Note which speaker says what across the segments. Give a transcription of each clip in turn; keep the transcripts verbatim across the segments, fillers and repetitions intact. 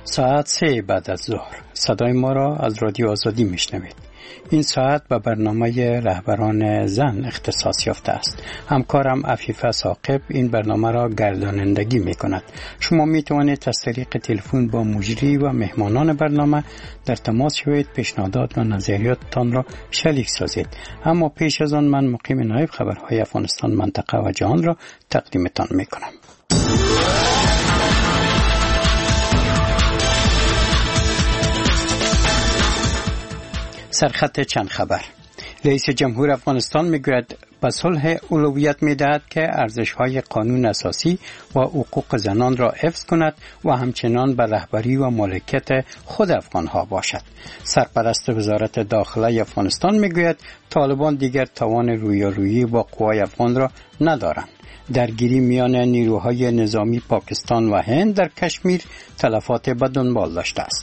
Speaker 1: ساعت سه بعد از ظهر صدای ما را از رادیو آزادی میشنوید. این ساعت به برنامه رهبران زن اختصاص یافته است. همکارم عفیفه ثاقب این برنامه را گردانندگی می کند. شما می توانید از طریق تلفن با مجری و مهمانان برنامه در تماس شوید، پیشنهادات و نظریاتتان را شریک سازید. اما پیش از آن من مقیم نایب خبرهای افغانستان، منطقه و جهان را تقدیمتان می کنم. سرخط چند خبر. رئیس جمهور افغانستان میگوید به صلح اولویت میدهد که ارزش‌های قانون اساسی و حقوق زنان را حفظ کند و همچنان به رهبری و مالکیت خود افغان‌ها باشد. سرپرست وزارت داخله افغانستان میگوید طالبان دیگر توان رویارویی با قوای افغان را ندارند. درگیری میان نیروهای نظامی پاکستان و هند در کشمیر تلفات به دنبال داشته است.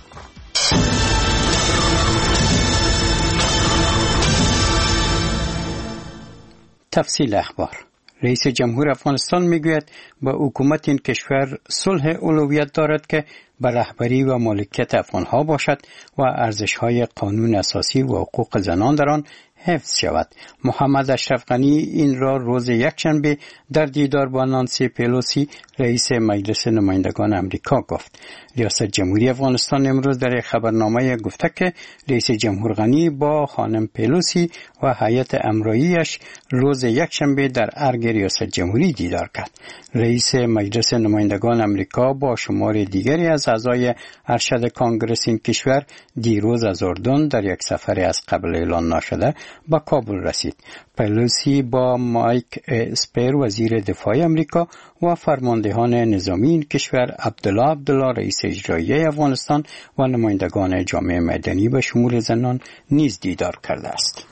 Speaker 1: تفصیل اخبار. رئیس جمهور افغانستان میگوید با حکومت این کشور صلح اولویت دارد که به رهبری و مالکیت افغانها باشد و ارزش‌های قانون اساسی و حقوق زنان در آن حفظ شود. محمد اشرف غنی این را روز یکشنبه در دیدار با نانسی پلوسی رئیس مجلس نمایندگان امریکا گفت. ریاست جمهوری افغانستان امروز در یک خبرنامه گفته که رئیس جمهور غنی با خانم پلوسی و هیئت امراییش روز یکشنبه در ارگ ریاست جمهوری دیدار کرد. رئیس مجلس نمایندگان امریکا با شمار دیگری از اعضای ارشد کانگرس این کشور دیروز از اردن در یک سفر از قبل اعلان نشده به کابل رسید. پلوسی با مایک اسپر وزیر دفاع امریکا و فرماندهان نظامی این کشور، عبدالله عبدالله رئیس اجرایی افغانستان و نمایندگان جامعه مدنی به شمول زنان نیز دیدار کرده است.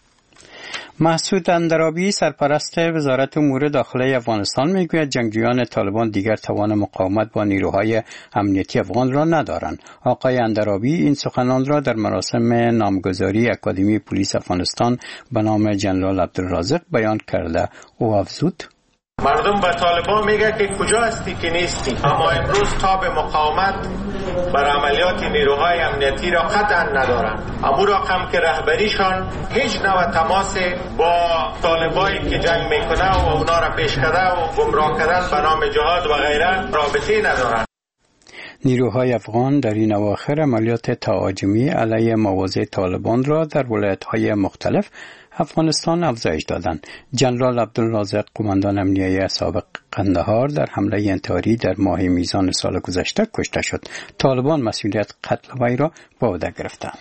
Speaker 1: مسعود اندرابی سرپرست وزارت امور داخلی افغانستان میگوید جنگجویان طالبان دیگر توان مقاومت با نیروهای امنیتی افغان را ندارند. آقای اندرابی این سخنان را در مراسم نامگذاری اکادمی پلیس افغانستان به نام جنرال عبدالرازق بیان کرده. او افزود:
Speaker 2: مردم به طالبان میگه که کجا هستی که نیستی، اما امروز تاب مقاومت بر عملیات نیروهای امنیتی را قطعا ندارند. اما رقم که رهبریشان هیچ نوع تماس با طالبانی که جنگ میکنه و اونا را پیش کرده و گمراه کردن به نام جهاد و غیره رابطه ندارند.
Speaker 1: نیروهای افغان در این اواخر عملیات تهاجمی علیه مواضع طالبان را در ولایت‌های مختلف افغانستان افزایش دادند. جنرال عبدالرازق قماندان امنیتی سابق قندهار در حمله انتحاری در ماه میزان سال گذشته کشته شد. طالبان مسئولیت قتل وی را به عهده گرفتند.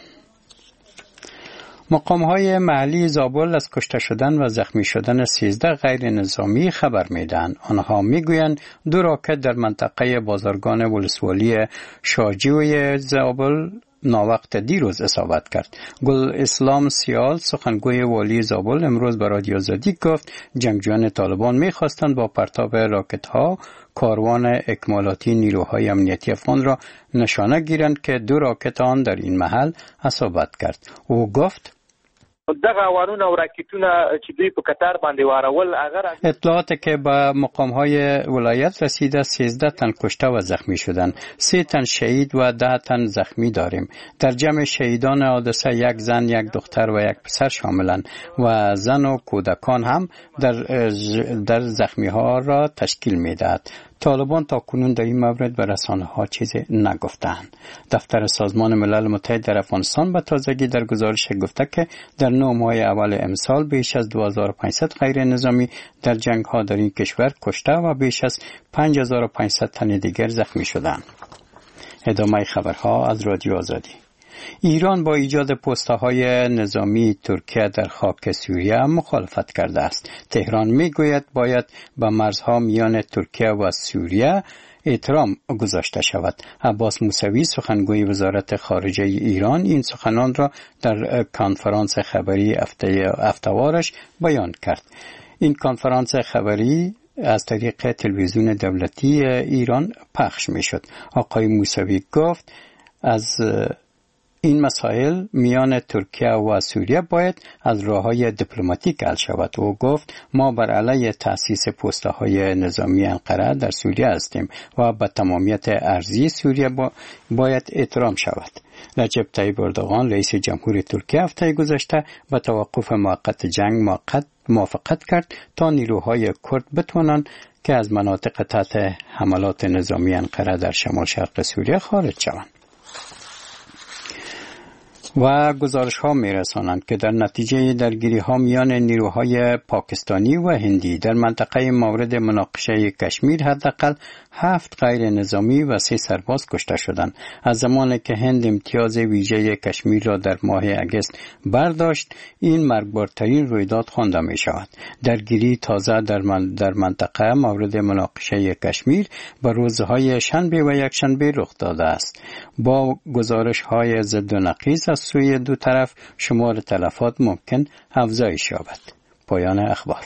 Speaker 1: مقام‌های محلی زابل از کشته شدن و زخمی شدن سیزده غیر نظامی خبر میدهند. آنها میگویند دو راکت در منطقه بازرگان ولسوالی شاجوی زابل ناوقت دیروز اصابت کرد. گل اسلام سیال سخنگوی والی زابل امروز به رادیو آزادی گفت جنگجویان طالبان می‌خواستند با پرتاب راکت‌ها کاروان اکمالاتی نیروهای امنیتی افغان را نشانه گیرند که دو راکت آن در این محل اصابت کرد. او گفت
Speaker 3: دغه وارونه او راکټونه چې دوی په قطار باندې وارول هغه
Speaker 1: اطلاعات که به مقام‌های ولایت رسیده سیزده تن کشته و زخمی شدند. سه تن شهید و ده تن زخمی داریم. در جمع شهیدان حادثه یک زن، یک دختر و یک پسر شاملند و زن و کودکان هم در در زخمی‌ها را تشکیل می‌دهد. طالبان تا کنون در این مورد به رسانه‌ها چیزی نگفتند. دفتر سازمان ملل متحد در افغانستان به تازگی در گزارش گفته که در نه ماه اول امسال بیش از دو هزار و پانصد غیر نظامی در جنگ‌ها در این کشور کشته و بیش از پنج هزار و پانصد تن دیگر زخمی شدند. ادامه خبرها از رادیو آزادی. ایران با ایجاد پست‌های نظامی ترکیه در خاک سوریه مخالفت کرده است. تهران میگوید باید به مرزها میان ترکیه و سوریه احترام گذاشته شود. عباس موسوی سخنگوی وزارت خارجه ایران این سخنان را در کنفرانس خبری هفته‌وارش بیان کرد. این کنفرانس خبری از طریق تلویزیون دولتی ایران پخش می‌شد. آقای موسوی گفت از این مسائل میان ترکیه و سوریه باید از راه‌های دیپلماتیک حل شود. و گفت ما بر علیه تأسیس پست‌های نظامی انقره در سوریه هستیم و به تمامیت ارضی سوریه با باید احترام شود. رجب طیب اردوغان رئیس جمهور ترکیه هفته گذشته به توقف موقت جنگ موقت موافقت کرد تا نیروهای کرد بتوانند که از مناطق تحت حملات نظامی انقره در شمال شرق سوریه خارج شوند. و گزارش ها می رسانند که در نتیجه درگیری ها میان نیروهای پاکستانی و هندی در منطقه مورد مناقشه کشمیر حداقل هفت غیر نظامی و سه سرباز کشته شدند. از زمانی که هند امتیاز ویژه کشمیر را در ماه اگست برداشت، این مرگبارترین رویداد خوانده می شود. درگیری تازه در, من در منطقه مورد مناقشه کشمیر به روزهای شنبه و یکشنبه رخ داده است. با گزارش های ضد و نقیض از سوی دو طرف شمار تلفات ممکن افزایش یابد. پایان اخبار.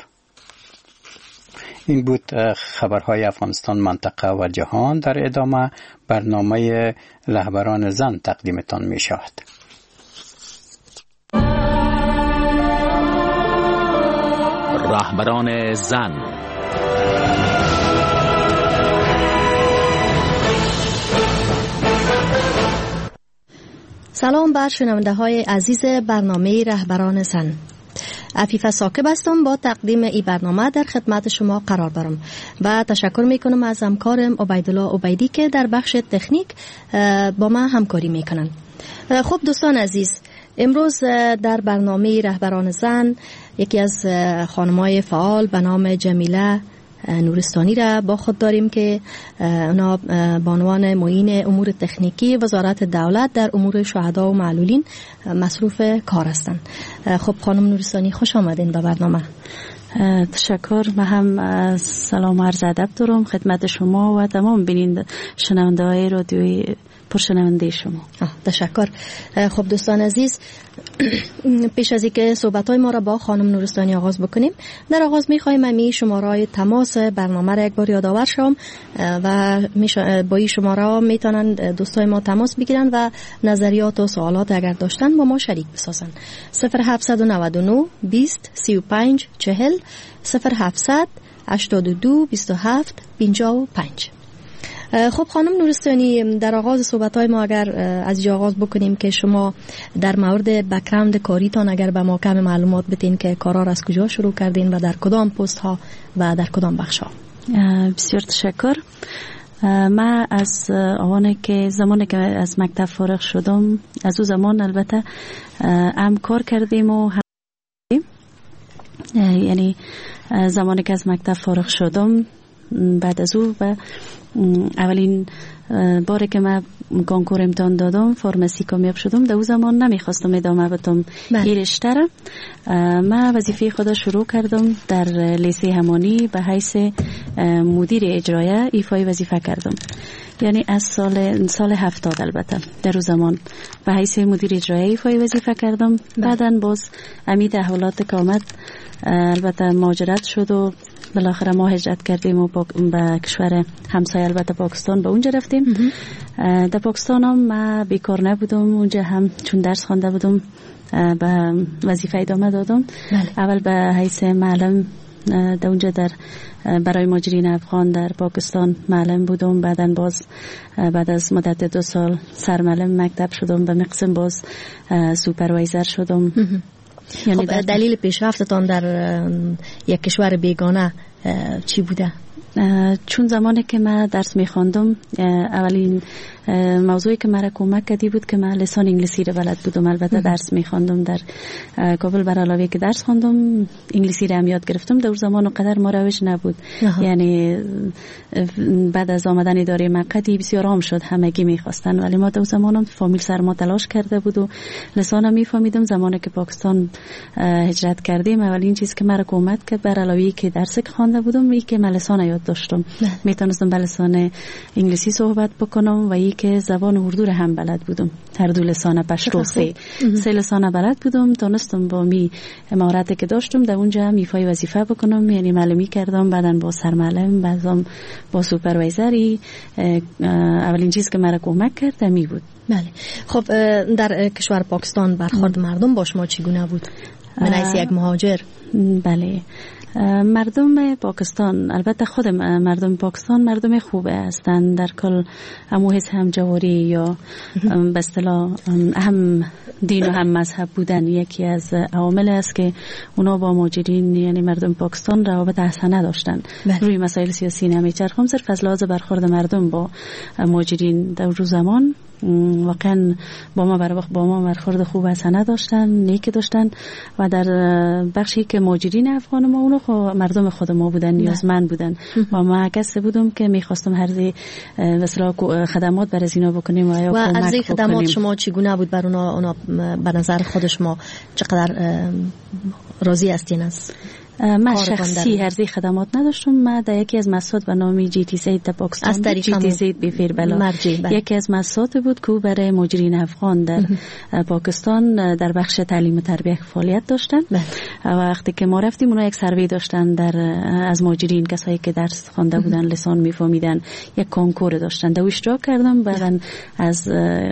Speaker 1: این بود خبرهای افغانستان، منطقه و جهان. در ادامه برنامه رهبران زن تقدیمتان می شود.
Speaker 4: رهبران زن.
Speaker 5: سلام بر شنونده های عزیز برنامه رهبران زن. عفیفه ساکب هستم. با تقدیم این برنامه در خدمت شما قرار دارم و تشکر میکنم از همکارم عبیدالله عبیدی که در بخش تکنیک با من همکاری میکنن. خب دوستان عزیز، امروز در برنامه رهبران زن یکی از خانمای فعال به نام جمیله نورستانی را با خود داریم که اونا بانوان معین امور تکنیکی وزارت دولت در امور شهدا و معلولین مصروف کار هستند. خب خانم نورستانی خوش آمدین به برنامه.
Speaker 6: تشکر. من هم سلام عرض ادب دارم خدمت شما و تمام بیننده شنونده های رادیوی پرشنونده شما.
Speaker 5: تشکر. خب دوستان عزیز، پیش از اینکه صحبت‌های ما را با خانم نورستانی آغاز بکنیم، در آغاز می‌خوایم امی شماره‌های تماس برنامه را یک بار یادآور شوم و با این شماره میتونن دوستای ما تماس بگیرن و نظریات و سوالات اگر داشتن با ما شریک بسازن. صفر هفتصد و نود و نه بیست سی و پنج چهل صفر هفتصد هشتاد و دو بیست و هفت پنجاه و پنج. خب خانم نورستانی، در آغاز صحبت‌های ما اگر از اینجا آغاز بکنیم که شما در مورد بک‌گراند کاریتان اگر به ما کم معلومات بدین که کارا را از کجا شروع کردین و در کدام پست ها و در کدام بخش ها.
Speaker 6: بسیار تشکر. من از آوانه که زمانی که از مکتب فارغ شدم، از او زمان البته هم کار کردیم و هم یعنی زمانی که از مکتب فارغ شدم بعد از او و اولین باری که من کنکور امتحان دادم فارمسی کامیاب شدم، در اون زمان نمیخواستم ادامه بدم این رشته را. من وظیفه خود شروع کردم در لیسه همانی به حیث مدیر اجرایی ایفای وظیفه کردم، یعنی از سال سال هفتاد البته در اون زمان به حیث مدیر اجرایی ایفای وظیفه کردم. بعدن باز امید احوالات که آمد البته مهاجرت شد و بالاخره ما هجرت کردیم و به کشور همسایه البته پاکستان به اونجا رفتیم. در پاکستان هم من بیکار نبودم، اونجا هم چون درس خوانده بودم به وظیفه ادامه دادم. بله. اول به حیث معلم در اونجا در برای مهاجرین افغان در پاکستان معلم بودم. بعدن باز بعد از مدت دو سال سرمعلم مکتب شدم، به مقسم باز سوپروایزر شدم.
Speaker 5: یعنی خب دلیل پیشرفتتان در یک کشور بیگانه چی بوده؟
Speaker 6: چون زمانی که من درس می‌خواندم اولین موضوعی که مرا کمک کردی بود که من لسان انگلیسی رو بلد بودم. البته درس می‌خواندم در کابل، بر علاوه که درس خواندم انگلیسی رو هم یاد گرفتم. در زمان اونقدر ما روش نبود. آها. یعنی بعد از آمدن اداره مقدی بسیار عام شد، همگی می‌خواستن، ولی ما در زمانم فامیل سر ما تلاش کرده بود و لسانم می‌فهمیدم. زمانی که پاکستان هجرت کردیم اولین چیز که مرا کمک کرد بر علاوه که درس خوانده بودم این که من لسان یاد یاد داشتم. میتونستم به لسان انگلیسی صحبت بکنم و یک زبان اردو را هم بلد بودم. هر دو لسان پشتو سه سه لسان بلد بودم. تونستم با می مهارتی که داشتم در اونجا میفای وظیفه بکنم، یعنی معلمی کردم، بعدن با سرمعلم، بعدم با سوپروایزری. اولین چیز که مرا کمک کرد می بود.
Speaker 5: بله. خب در کشور پاکستان برخورد مردم با شما چگونه بود؟ من از یک مهاجر.
Speaker 6: بله، مردم پاکستان، البته خود مردم پاکستان مردم خوبه هستند. در کل همو حس هم جواری یا به اصطلاح هم دین و هم مذهب بودن یکی از عوامل است که اونا با مهاجرین یعنی مردم پاکستان روابط حسنه داشتن. روی مسائل سیاسی نمیچرخم، صرف از لحاظ برخورد مردم با مهاجرین در روز زمان واقعا با ما بر وقت با ما برخورد خوب حسنه داشتن، نیک داشتن. و در بخشی که مهاجرین افغان ما اونو خو مردم خود ما بودن، نیازمند بودن و ما کسی بودم که میخواستم هر مثلا خدمات برای اینا بکنیم و یا
Speaker 5: و از این خدمات شما چگونه بود بر اونا؟ اونا به نظر خود شما چقدر راضی هستین از
Speaker 6: من شخصی هرزی خدمات نداشتم. من در یکی از مساعد به نام جی تی زید در پاکستان، جی تی زید بفیر بلا یکی از مساعد بود که برای مهاجرین افغان در پاکستان در بخش تعلیم و تربیت فعالیت داشتن. و وقتی که ما رفتیم اونا یک سروی داشتن در از مهاجرین، کسایی که درس خوانده بودن، لسان میفهمیدن، یک کنکور داشتن. در اشتراک کردم، بعدن از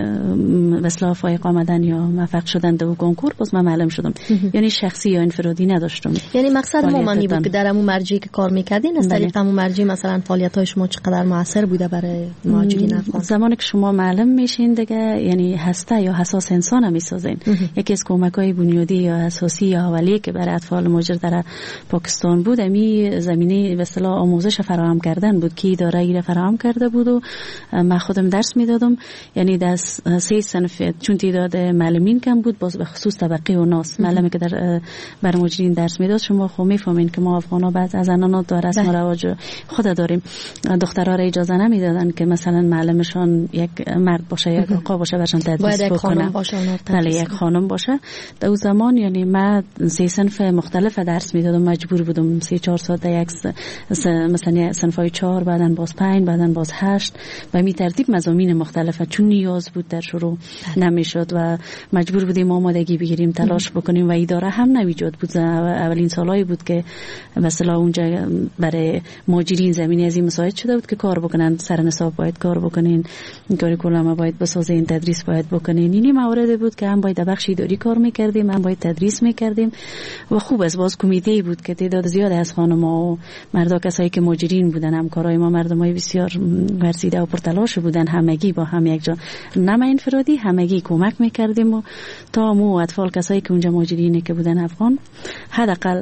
Speaker 6: مثلا فایق آمدن یا موفق شدن در کنکور باز من معلم شدم. یعنی شخصی یا انفرادی نداشتم.
Speaker 5: یعنی مقصد ما معنی بود که در همون مرجعی که کار میکردین از طریق همون مرجع مثلا فعالیت‌های شما چقدر موثر بوده برای مهاجرین افغان؟
Speaker 6: زمانی که شما معلم میشین دیگه یعنی هسته یا حساس انسان هم میسازین. یکی از کمک‌های بنیادی یا اساسی یا اولیه که برای اطفال مهاجر در پاکستان بود امی زمینه به اصطلاح آموزش فراهم کردن بود که اداره ای فراهم کرده بود و من خودم درس میدادم. یعنی در سه صنف چون تعداد معلمین کم بود، باز به خصوص طبقه و ناس معلمی که در بر مهاجرین درس میداد. شما خب میفهمین که ما افغانا بعد از زنان و رسم و رواج خود داریم. دخترها را اجازه نمیدادن که مثلا معلمشان یک مرد باشه یک آقا باشه برشان تدریس بکنه. بله یک خانم باشه. در اون زمان یعنی من سه صنف مختلف درس میدادم، مجبور بودم سه چهار ساعت یک مثلا صنفای چهار، بعدن باز پنج، بعدن باز هشت و می ترتیب مضامین مختلفه چون نیاز بود در شروع نمیشد و مجبور بودیم آمادگی بگیریم، تلاش بکنیم و اداره هم نویجاد بود. اولین سالایی بود که مثلا اونجا برای مهاجرین زمینه از این مساعد شده بود که کار بکنن، سر نصاب باید کار بکنین، کاریکولم باید بسازین، تدریس باید بکنین. اینی مواردی بود که هم باید در بخش اداری کار میکردیم، هم باید تدریس میکردیم و خوب از باز کمیته بود که تعداد زیاد از خانم‌ها و مردا کسایی که مهاجرین بودن، همکارای ما مردمای بسیار ورزیده و پرتلاش بودن، همگی با هم یک جا، نه انفرادی، همگی کمک میکردیم و تا مو اطفال کسایی که اونجا مهاجرین که بودن افغان حداقل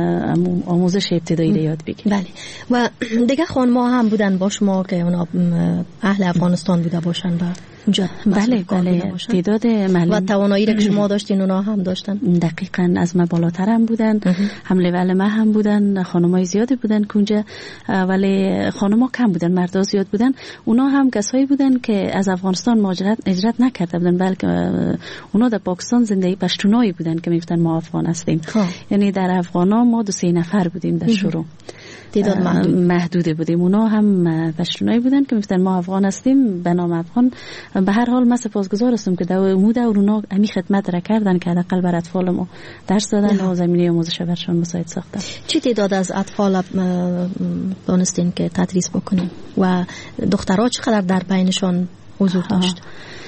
Speaker 6: آموزش ابتدایی را یاد بگیریم.
Speaker 5: بله. و دیگه خانم‌ها هم بودن با شما که اونا اهل افغانستان بوده باشن و اونجا
Speaker 6: بله بله تعداد معلم
Speaker 5: و توانایی را که شما داشتین اونا هم داشتن؟
Speaker 6: دقیقاً از ما بالاتر هم بودن، هم لول ما هم بودن، خانم‌های زیادی بودن که اونجا، ولی خانم‌ها کم بودن، مردا زیاد بودن. اونا هم کسایی بودن که از افغانستان مهاجرت هجرت نکرده بودن، بلکه اونا در پاکستان زندگی پشتونایی بودن که میگفتن ما افغان هستیم. یعنی در افغان ما دو سه نفر بودیم در شروع،
Speaker 5: تعداد محدود
Speaker 6: محدوده بودیم. اونا هم پشتونایی بودن که میگفتن ما افغان هستیم به نام افغان. به هر حال من سپاسگزار هستم که در مو دور اونا امی خدمت را کردن که حداقل بر اطفال ما درس دادن و زمینه آموزش برشان مساعد ساختن.
Speaker 5: چه تعداد از اطفال دانستین که تدریس بکنین و دخترها چقدر در بینشان حضور داشت؟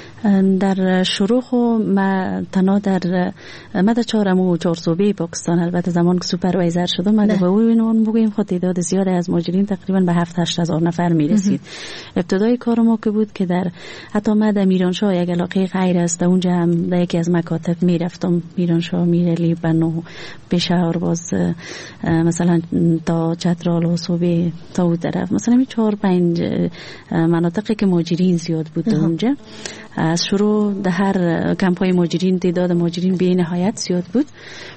Speaker 6: در شروع خو ما تنها در ما در چهارمو چهار صوبه پاکستان، البته زمان که سوپروایزر شدم ما به اون بگیم خود تعداد زیاد از مهاجرین تقریبا به هفت هشت هزار نفر میرسید. ابتدای کار ما که بود که در حتی ما در میرانشاه یک علاقه غیر است، اونجا هم در یکی از مکاتب میرفتم، میرانشاه، میرلی، بنو، پشاور، باز مثلا تا چترال و صوبه تا اون طرف، مثلا می چهار پنج مناطقی که مهاجرین زیاد بود اونجا. از شروع در هر کمپ‌های مهاجرین تعداد مهاجرین به نهایت زیاد بود.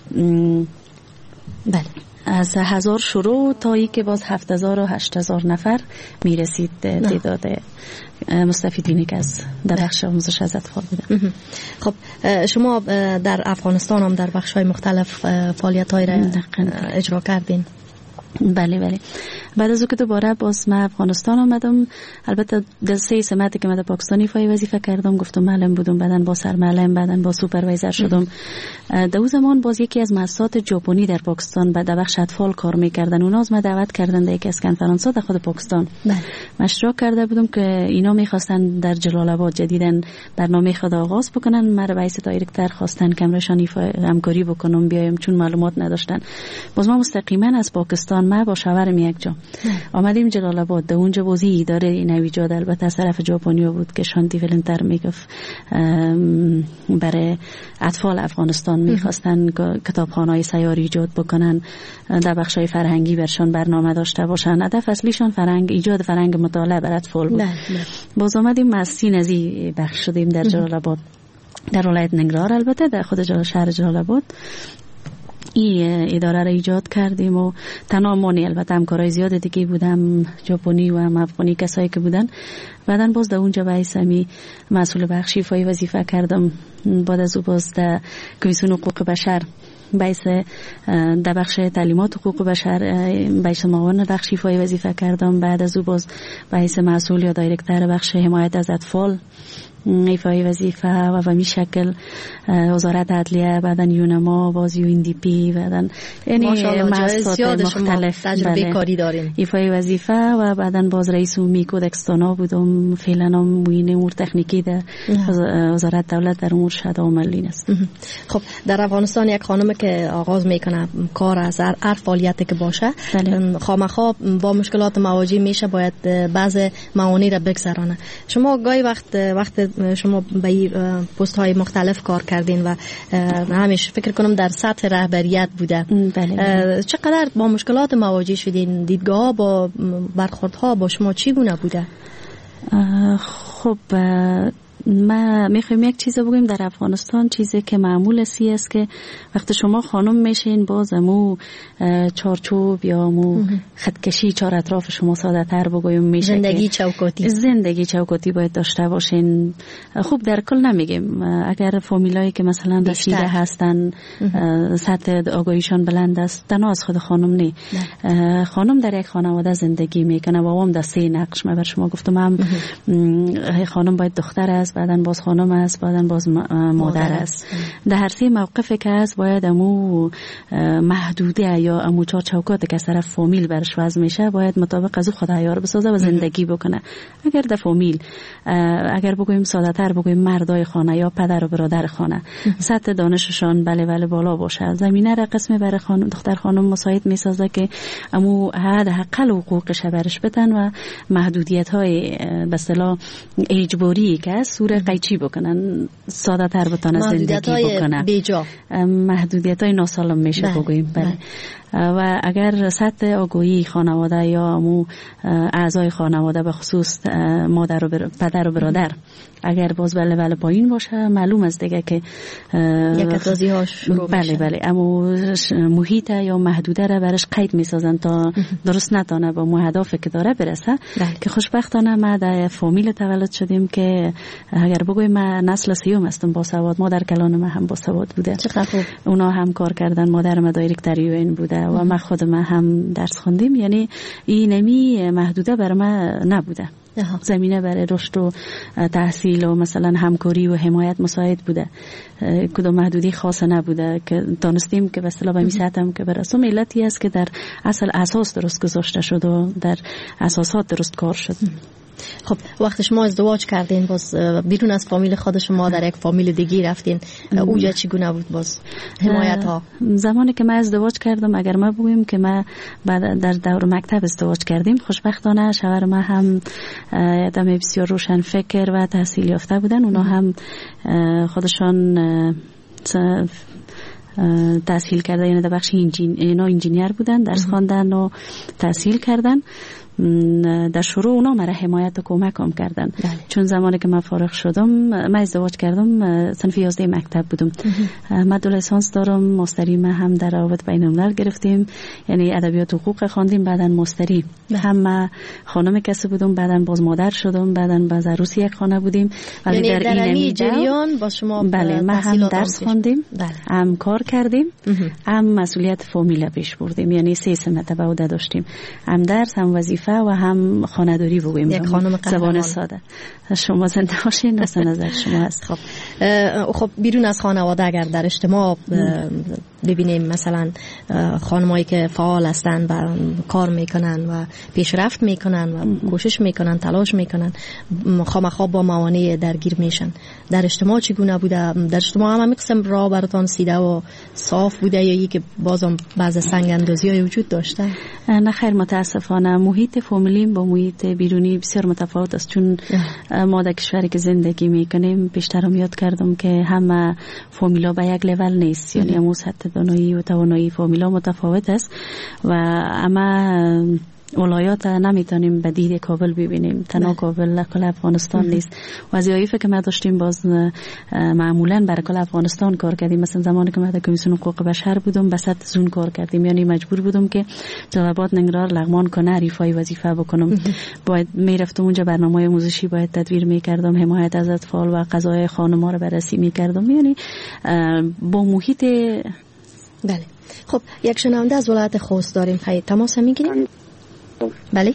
Speaker 5: بله.
Speaker 6: از هزار شروع تا ای که باز هفت هزار و هشت هزار نفر میرسید تعداد مستفیدینی که از در بخش آموزش از اطفال بودن.
Speaker 5: خب شما در افغانستان هم در بخش‌های مختلف فعالیت‌های را اجرا کردین؟
Speaker 6: بله بله. بعد از او که دوباره باز من افغانستان آمدم، البته در سه سمتی که من در پاکستان ایفای وظیفه کردم، گفتم معلم بودم، بعدن با سرمعلم، بعدن با سوپروایزر شدم. در اون زمان باز یکی از مؤسسات ژاپنی در پاکستان بعد بخش اطفال کار میکردن، اونا از من دعوت کردن در یکی از کنفرانس‌ها در خود پاکستان. بله. اشتراک کرده بودم که اینا میخواستن در جلال آباد جدیدن برنامه خود آغاز بکنن، مرا به حیث دایرکتور خواستن که امرشان همکاری بکنم بیایم، چون معلومات نداشتن. باز ما مستقیما از پاکستان ما با شوهرم یک جا آمدیم جلال آباد. در اونجا بازی اداره نویجاد البته از طرف ژاپنیا بود که شانتی ولنتر میگفت برای اطفال افغانستان میخواستن کتابخانه‌های سیاری ایجاد بکنن، در بخشای فرهنگی برشان برنامه داشته باشن. هدف اصلیشان فرهنگ، ایجاد فرهنگ مطالعه برای اطفال بود. باز آمدیم از سین از این بخش شدیم در جلال آباد، در ولایت ننگرهار، البته در خود جلال شهر جلال آباد این اداره را ایجاد کردیم و تنها مانی البته همکارای زیاد دیگه بودم، ژاپنی و هم افغانی کسایی که بودن. بعدن باز در اونجا باعث می مسئول بخش ایفای وظیفه کردم. بعد از او باز در کمیسیون حقوق بشر باعث در بخش تعلیمات حقوق بشر باعث معاون بخش ایفای وظیفه کردم. بعد از او باز باعث مسئول یا دایرکتور بخش حمایت از اطفال ایفای وظیفه و به می شکل وزارت عدلیه، بعدن یونما، باز یو این دی پی، بعدن یعنی مؤسسات مختلف
Speaker 5: تجربه کاری دارین
Speaker 6: ایفای وظیفه. و بعدن باز رئیس عمومی کودکستانا بودم، فعلا هم معین امور تکنیکی در وزارت دولت در امور شهادت عملی است.
Speaker 5: خب در افغانستان یک خانم که آغاز میکنه کار از هر فعالیتی که باشه، خامخا با مشکلات مواجه میشه، باید بعض موانع را بگذرانه. شما گاهی وقت وقت شما به پست های مختلف کار کردین و همیشه فکر کنم در سطح رهبریت بوده. بله. چقدر با مشکلات مواجه شدین؟ دیدگاه با برخوردها با شما چی گونه بوده؟
Speaker 6: خب ما میخوایم یک چیز بگویم در افغانستان، چیزی که معمول سی است که وقتی شما خانم میشین باز امو چارچوب یا امو خطکشی چار اطراف شما ساده تر بگویم میشه،
Speaker 5: زندگی چوکاتی
Speaker 6: زندگی چوکاتی باید داشته باشین. خوب در کل نمیگیم، اگر فامیلایی که مثلا رسیده هستن سطح آگاهیشان بلند است، تنها از خود خانم نی، خانم در یک خانواده زندگی میکنه و هم در سه نقش. من بر شما گفتم هم خانم باید دختر است، بعدن باز خانم است، بعدن باز مادر است. در هر سه موقفی که است باید امو محدوده یا امو چار چوکاتی که از طرف فامیل برش وضع میشه باید مطابق از او خود عیار بسازه و زندگی بکنه. اگر در فامیل اگر بگویم ساده تر بگویم مردای خانه یا پدر و برادر خانه سطح دانششان بله بله بالا باشه، زمینه را قسم برای خانم دختر خانم مساعد میسازه که امو حد حقل حقوقش برش بدن و محدودیت های به اصطلاح اجباری که سوره قیچی بکنن، ساده تر بتانه زندگی بکنن، محدودیت های ناسالم میشه بگویم. بله. و اگر سطح آگاهی خانواده یا امو اعضای خانواده به خصوص مادر و بر... پدر و برادر اگر باز بله بله پایین باشه، معلوم است دیگه که
Speaker 5: یک اتازی ها شروع
Speaker 6: بله
Speaker 5: میشه.
Speaker 6: بله امو محیط یا محدوده را برش قید میسازن تا درست نتانه با مهدفی که داره برسه.
Speaker 5: بله.
Speaker 6: که خوشبختانه ما در فامیل تولد شدیم که اگر بگویم ما نسل سیوم هستم با سواد، مادر کلان ما هم با سواد بوده،
Speaker 5: چقدر خوب.
Speaker 6: اونا هم کار کردن، مادر ما دایرکتور یو این بوده و ما خود ما هم درس خوندیم، یعنی این نمی محدوده بر ما نبوده. زمینه برای رشد و تحصیل و مثلا همکاری و حمایت مساعد بوده، کدوم محدودی خاص نبوده که دانستیم که به اصطلاح به میساتم که برسم علتی است که در اصل اساس درست گذاشته شد و در اساسات درست کار شد.
Speaker 5: خب وقتی شما ازدواج کردین باز بیرون از فامیل خود شما در یک فامیل دیگه رفتین، اونجا چگونه بود باز حمایت ها؟
Speaker 6: زمانی که من ازدواج کردم، اگر ما بگویم که ما بعد در دور مکتب ازدواج کردیم، خوشبختانه شوهر ما هم آدم بسیار روشن فکر و تحصیل یافته بودن، اونا هم خودشان تحصیل کردن، یعنی در بخش انجینیر بودن، درس خواندن و تحصیل کردن در شروع اونا مرا حمایت و کمک هم کردن.
Speaker 5: بله.
Speaker 6: چون زمانی که من فارغ شدم، من ازدواج کردم، صنف یازده مکتب بودم. من دو لیسانس دارم، ماستری من هم در روابط بین الملل گرفتیم، یعنی ادبیات و حقوق خواندیم، بعدن ماستری هم خانم کسی بودم، بعدن باز مادر شدم، بعدن باز عروسی یک خانه بودیم.
Speaker 5: ولی یعنی در این جریان با شما
Speaker 6: بله ما هم درس خواندیم، هم کار کردیم، هم مسئولیت فامیل پیش بردیم، یعنی سه سمت بعد داشتیم، هم درس، هم وظیفه و هم خانه‌داری بگوییم.
Speaker 5: یک خانم
Speaker 6: زبان ساده. شما زنده باشین، از نظر شما هست.
Speaker 5: خب خب بیرون از خانواده اگر در اجتماع ببینیم مثلا خانمایی که فعال هستن و کار میکنن و پیشرفت میکنن و کوشش میکنن، تلاش میکنن، خامخا با موانع درگیر میشن، در اجتماع چگونه بوده؟ در اجتماع هم همین قسم راه براتان سیده و صاف بوده یا ای که بازم بعض سنگ اندازی های وجود داشته؟
Speaker 6: نه خیر، متاسفانه محیط فامیلیم با محیط بیرونی بسیار متفاوت است. چون ما در کشوری که زندگی میکنیم بیشترم یاد کردم که همه فامیلا به یک لول نیست، یعنی همون سطح دانایی و توانایی فامیلا متفاوت است و اما ولایات نمیتونیم به دید کابل ببینیم. تنها کابل کل افغانستان نیست. وظایفی که ما داشتیم باز معمولا برای کل افغانستان کار کردیم. مثلا زمانی که ما در کمیسیون حقوق بشر بودم به سطح زون کار کردیم، یعنی مجبور بودم که جوابات ننگرهار لغمان کنه، ریفای وظیفه بکنم. باید میرفتم اونجا برنامه آموزشی باید تدویر میکردم، حمایت از اطفال و قضايا خانم‌ها رو بررسی میکردم، یعنی با محیط.
Speaker 5: بله. خب یک شنونده از ولایت خوست داریم. خیلی تماس میگیریم. بله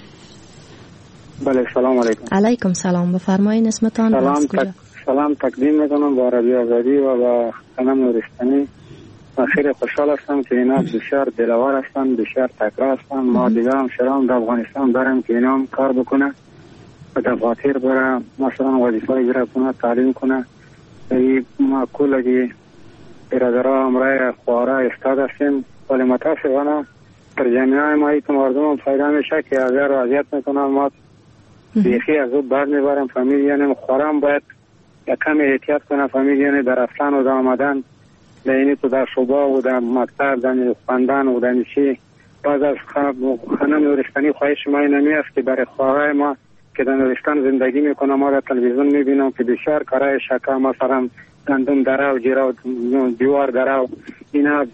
Speaker 4: بله سلام علیکم.
Speaker 5: علیکم سلام، بفرمایید اسمتان.
Speaker 4: سلام تک... سلام تقدیم میکنم با رادیو آزادی و با خانم نورستانی. من خیلی خوشحال هستم که اینا بسیار دلوار هستن، بسیار تکرار هستن. ما دیگه هم شرام در افغانستان داریم که اینا هم کار بکنه و دفاتر بره، مثلا وظیفه اجرا کنه، تعلیم کنه. ای ما کلگی برادرها امرای خواره استاد هستیم، ولی متاسفانه در جامعه ما که مردم هم فایده میشه که اگر رو اذیت میکنن ما بیخی از او بر میبرم. فامیل یعنی خورم باید یک کم احتیاط کنه. فامیل یعنی در رفتن و در آمدن اینی تو در شعبه و در مکتب در خواندن و در چی. بعض از خانم نورستانی خواهش ما اینمی است که برای خواهرای ما که در نورستان زندگی میکنه، ما در تلویزیون میبینم که بسیار کارهای شکا، مثلا گندم دره و جیره و دیوار دره و اینا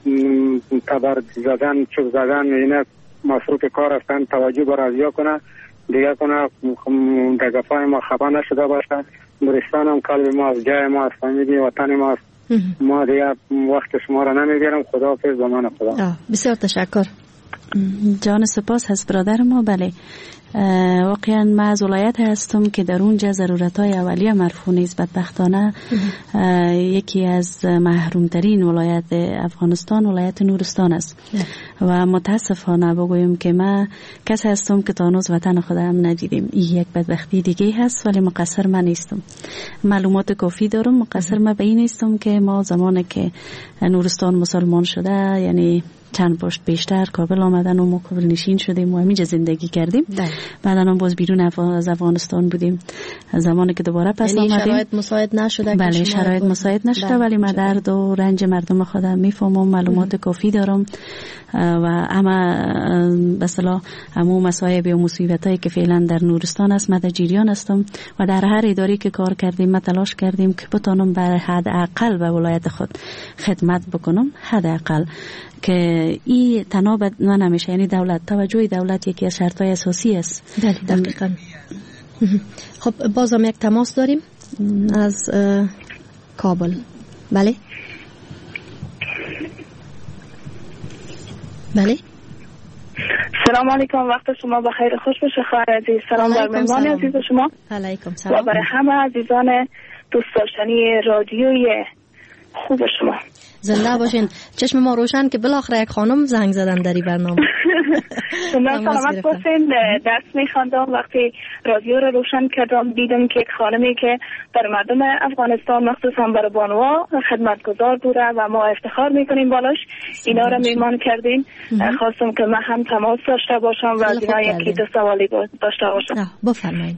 Speaker 4: تبر زدن، چوب زدن، اینا مصروف کار هستن. توجه بر ازیا کنه، دیگه کنه دگفای ما خفا نشده باشه. نورستان هم قلب ما است، جای ما است، فامیلی وطن ما است. ما دیگه وقت شما را نمیگیرم. خداحافظ، به من خدا.
Speaker 5: بسیار تشکر.
Speaker 6: جان سپاس هست برادر ما. بله واقعا ما از ولایت هستم که در اونجا ضرورت‌های اولیه مرفوع نیست. بدبختانه یکی از محرومترین ولایت افغانستان ولایت نورستان است و متاسفانه بگویم که ما کسی هستم که تانوز وطن خودم ندیدیم. این یک بدبختی دیگه هست، ولی مقصر من نیستم. معلومات کافی دارم، مقصر من به این نیستم که ما زمانی که نورستان مسلمان شده، یعنی چند پشت بیشتر کابل آمدن و ما کابل نشین شدیم و همینجا زندگی کردیم. بعد هم باز بیرون از افغانستان بودیم. زمانی که دوباره پس
Speaker 5: یعنی
Speaker 6: آمدیم
Speaker 5: شرایط مساعد نشده.
Speaker 6: بله شرایط مساعد نشده، ولی من درد و رنج مردم خودم میفهمم، معلومات کافی دارم و اما مثلا همون مصائب و مصیبتایی که فعلا در نورستان است من در جریان هستم و در هر اداری که کار کردیم ما تلاش کردیم که بتونم بر حداقل به ولایت خود خدمت بکنم. حداقل که این تنها من نمیشه، یعنی دولت، توجه دولت یکی از شرطهای اساسی است.
Speaker 5: بله دقیقاً. خب بازم یک تماس داریم از کابل. بله بله
Speaker 7: سلام علیکم، وقت شما بخیر، خوش باشه خواهر عزیز. سلام بر مهمان عزیز شما
Speaker 5: علیکم سلام
Speaker 7: و برای همه عزیزان دوست داشتنی رادیوی خوب شما.
Speaker 5: زنده باشین. چشم ما روشن که بالاخره یک خانم زنگ زدن در این برنامه.
Speaker 7: سلامت باشین. درس میخواندم، وقتی رادیو رو روشن کردم دیدم که یک خانمی که بر مردم افغانستان مخصوصا بر بانوا خدمتگزار بوده و ما افتخار میکنیم بالاش. اینا رو میمان کردیم. خواستم که من هم تماس داشته باشم و از اینا یکی دو سوالی داشته باشم.
Speaker 5: بفرمایید.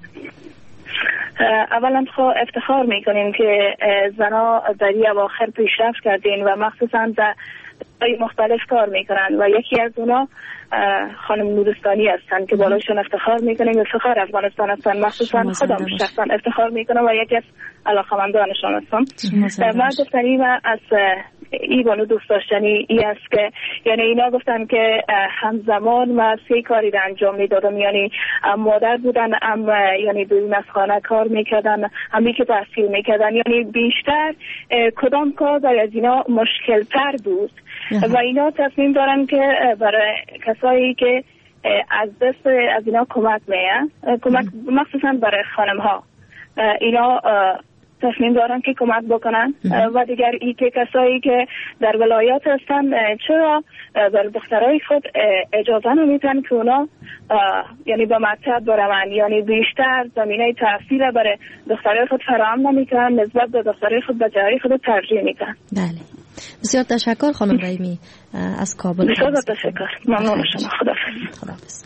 Speaker 7: اولا خب افتخار میکنیم که زنا در این اواخر پیشرفت کردین و مخصوصا در های مختلف کار میکنن و یکی از اونا خانم نورستانی هستن که بالاشون افتخار میکنیم، افتخار افغانستان هستن، مخصوصا خودم شخصا افتخار میکنم و یکی از علاقمندانشان هستم. من گفتنی و از ای بانو دوست داشتنی ای است که یعنی اینا گفتن که همزمان ما سه کاری را انجام میدادم، یعنی مادر بودن، ام یعنی بیرون از خانه کار میکردن، همی که تحصیل میکردن، یعنی بیشتر کدام کار برای از اینا مشکل تر بود و اینا تصمیم دارن که برای کسایی که از دست از اینا کمک میه، کمک مخصوصا برای خانم ها، اینا تصمیم دارن که کمک بکنن و دیگر ای که کسایی که در ولایات هستن چرا بر دخترای خود اجازه نمیدن که اونا یعنی به مکتب برون، یعنی بیشتر زمینه تحصیل برای دخترای خود فراهم نمیکنن، نسبت به دخترای خود به جای خود ترجیح میدن.
Speaker 5: بله، بسیار تشکر خانم رحیمی از کابل.
Speaker 7: بسیار تشکر، ممنون شما. خداحافظ.
Speaker 5: خداحافظ.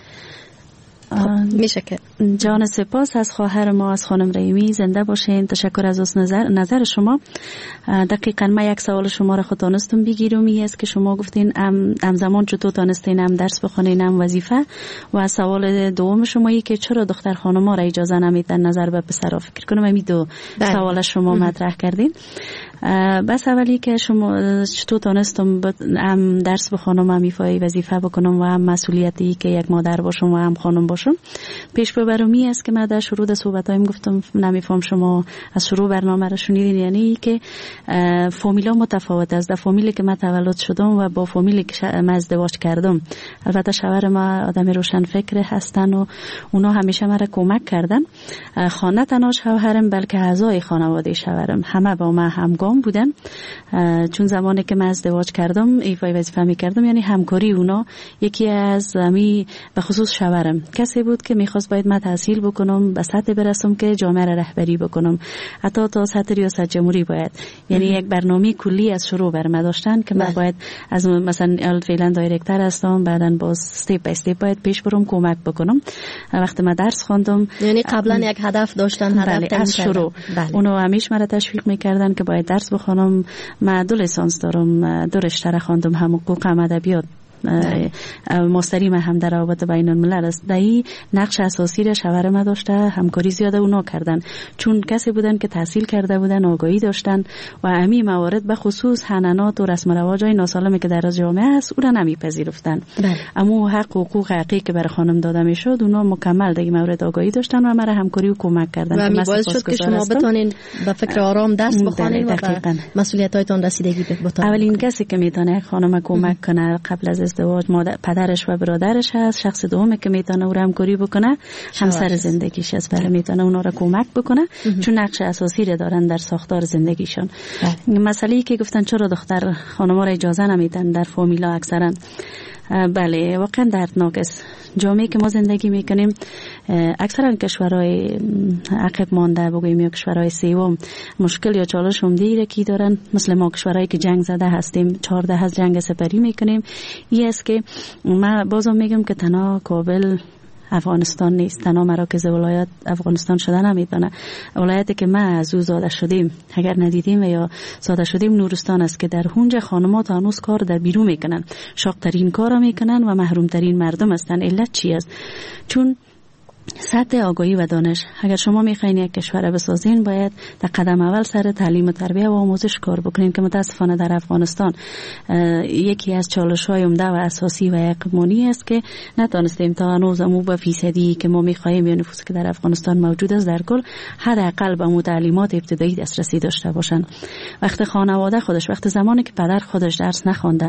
Speaker 5: میشه که
Speaker 6: جان سپاس از خواهر ما، از خانم رحیمی. زنده باشین. تشکر از نظر نظر شما. دقیقاً ما یک سوال شما را خود تانستم بگیرم، این است که شما گفتین ام, ام زمان چطور تانستین ام درس بخونین ام وظیفه، و سوال دوم شما ای که چرا دختر خانما را اجازه نمیدن نظر به پسرا. فکر کنم همین دو بله. سوال شما مطرح کردین. بس اولی که شما چطور تانستم ام درس بخونم، ام ایفای وظیفه بکنم و هم مسئولیتی که یک مادر باشم و هم خانم باشم. پیش ببرمی است که من در شروع در صحبتایم گفتم، نمیفهم شما از شروع برنامه را شنیدین، یعنی که فامیلا متفاوت است. در فامیلی که من تولد شدم و با فامیلی که من ازدواج کردم، البته شوهر ما آدم روشن فکر هستن و اونا همیشه مرا کمک کردن. خانه تنها شوهرم بلکه اعضای خانواده شوهرم همه با من همگام بودن، چون زمانی که من ازدواج کردم ایفای وظیفه می‌کردم، یعنی همکاری اونا. یکی از می به خصوص شوهرم کسی بود که می‌خواست باید من تحصیل بکنم، به سطح برسم که جامعه را رهبری بکنم، حتی تا سطح ریاست جمهوری باید، یعنی یک برنامه کلی از شروع بر من داشتن که من باید از مثلا فعلا دایرکتور هستم، بعداً باز استپ بای استپ باید پیش برم، کمک بکنم. وقتی من درس خواندم،
Speaker 5: یعنی قبلا یک هدف داشتن، هدف
Speaker 6: بله، از شروع اونو همیشه مرا تشویق می‌کردن که باید درس بخونم. من دو لیسانس دارم، دو رشته را خواندم، هم حقوق هم ادبیات. ماستری من هم در روابط بین الملل است. دایی نقش اساسی را شوهر ما داشته، همکاری زیاده اونا کردن، چون کسی بودن که تحصیل کرده بودن، آگاهی داشتن و امی موارد به خصوص حنانات و رسم و رواجای ناسالمی که در جامعه است او را نمیپذیرفتن. اما حق و حقوق حقیقی که برای خانم داده میشد اونا مکمل در این مورد آگاهی داشتن و مرا همکاری و کمک کردن
Speaker 5: و باعث شد که شما بتونین به فکر آرام درس بخونین و به مسئولیت‌هایتان رسیدگی بتونین.
Speaker 6: اولین کسی که میتونه خانم کمک کنه قبل از ازدواج مادر پدرش و برادرش هست. شخص دومی که میتونه او را همکاری بکنه همسر زندگیش است. برای میتونه اونا را کمک بکنه چون نقش اساسی را دارن در ساختار زندگیشون. مسئله ای که گفتن چرا دختر خانم‌ها را اجازه نمیدن در فامیلا اکثرا، بله واقعا دردناک است. جامعه که ما زندگی میکنیم اکثرا کشورهای عقب مانده، بگوییم یا کشورهای سوم، مشکل یا چالش هم دیگه کی دارن، مثل ما کشورهایی که جنگ زده هستیم، چهارده از جنگ سپری میکنیم. این است که من بازم میگم که تنها کابل افغانستان نیست، تنها مراکز ولایت افغانستان شده نمیدونه. ولایتی که ما از او زاده شدیم اگر ندیدیم و یا زاده شدیم نورستان است که در اونجا خانم‌ها هنوز کار در بیرون میکنن، شاق‌ترین کارا میکنن و محروم‌ترین مردم هستن. علت چی است؟ چون سطح آگاهی و دانش. اگر شما میخواین یک کشور بسازین باید در قدم اول سر تعلیم و تربیت و آموزش کار بکنین که متاسفانه در افغانستان یکی از چالش‌های عمده و اساسی و اقمانی است که نتونستیم تا هنوز مو به فیصدی که ما میخوایم یا نفوسی که در افغانستان موجود است در کل حداقل به تعلیمات ابتدایی دسترسی داشته باشن. وقت خانواده خودش، وقت زمانی که پدر خودش درس نخوانده،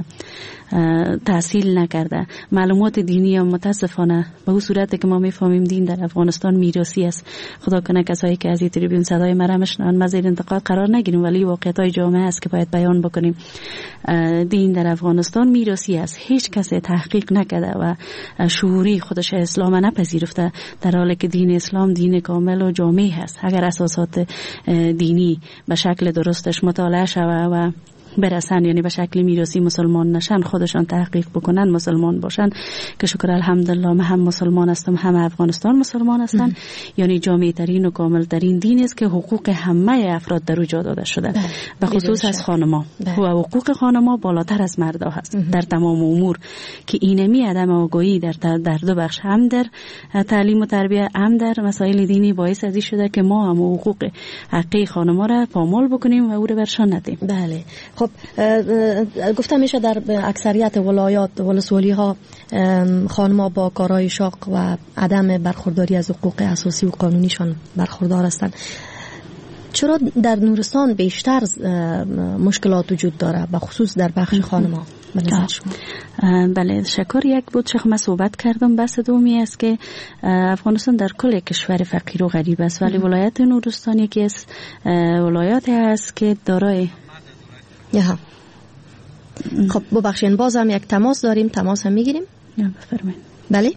Speaker 6: تحصیل نکرده، معلومات دینی هم متاسفانه به اون صورتی که ما میفهمیم دین در افغانستان میراثی است. خدا کنه کسایی که از این تریبیون صدای مرا میشنون مزید انتقاد قرار نگیریم، ولی واقعیت‌های جامعه است که باید بیان بکنیم. دین در افغانستان میراثی است، هیچ کسی تحقیق نکرده و شعوری خودش اسلام نپذیرفته، در حالی که دین اسلام دین کامل و جامع است. اگر اساسات دینی به شکل درستش مطالعه شود و برسن، یعنی به شکل میراثی مسلمان نشن، خودشان تحقیق بکنن، مسلمان باشن که شکر الحمدلله من هم مسلمان هستم، هم افغانستان مسلمان هستن. یعنی جامع ترین و کامل ترین دین است که حقوق همه افراد در او جا داده شده، به خصوص از خانما و حقوق خانما بالاتر از مردا هست در تمام امور که اینمی عدم آگاهی در در دو بخش، هم در تعلیم و تربیت هم در مسائل دینی، باعث ازی شده که ما هم حقوق حقیقی خانما را پامال بکنیم و او را برشان ندیم.
Speaker 5: بله. خب گفتم میشه در اکثریت ولایات ولسوالی ها خانما با کارهای شاق و عدم برخورداری از حقوق اساسی و قانونیشان برخوردار هستند. چرا در نورستان بیشتر مشکلات وجود داره به خصوص در بخش خانما؟
Speaker 6: بله شکر. یک بود چه من صحبت کردم، بحث دومی است که افغانستان در کل کشور فقیر و غریب است، ولی ولایت نورستان یکی از ولایاتی است که دارای
Speaker 5: یها. خب ببخشید باز هم یک تماس داریم، تماس هم میگیریم؟
Speaker 6: نه بفرمایید.
Speaker 5: بله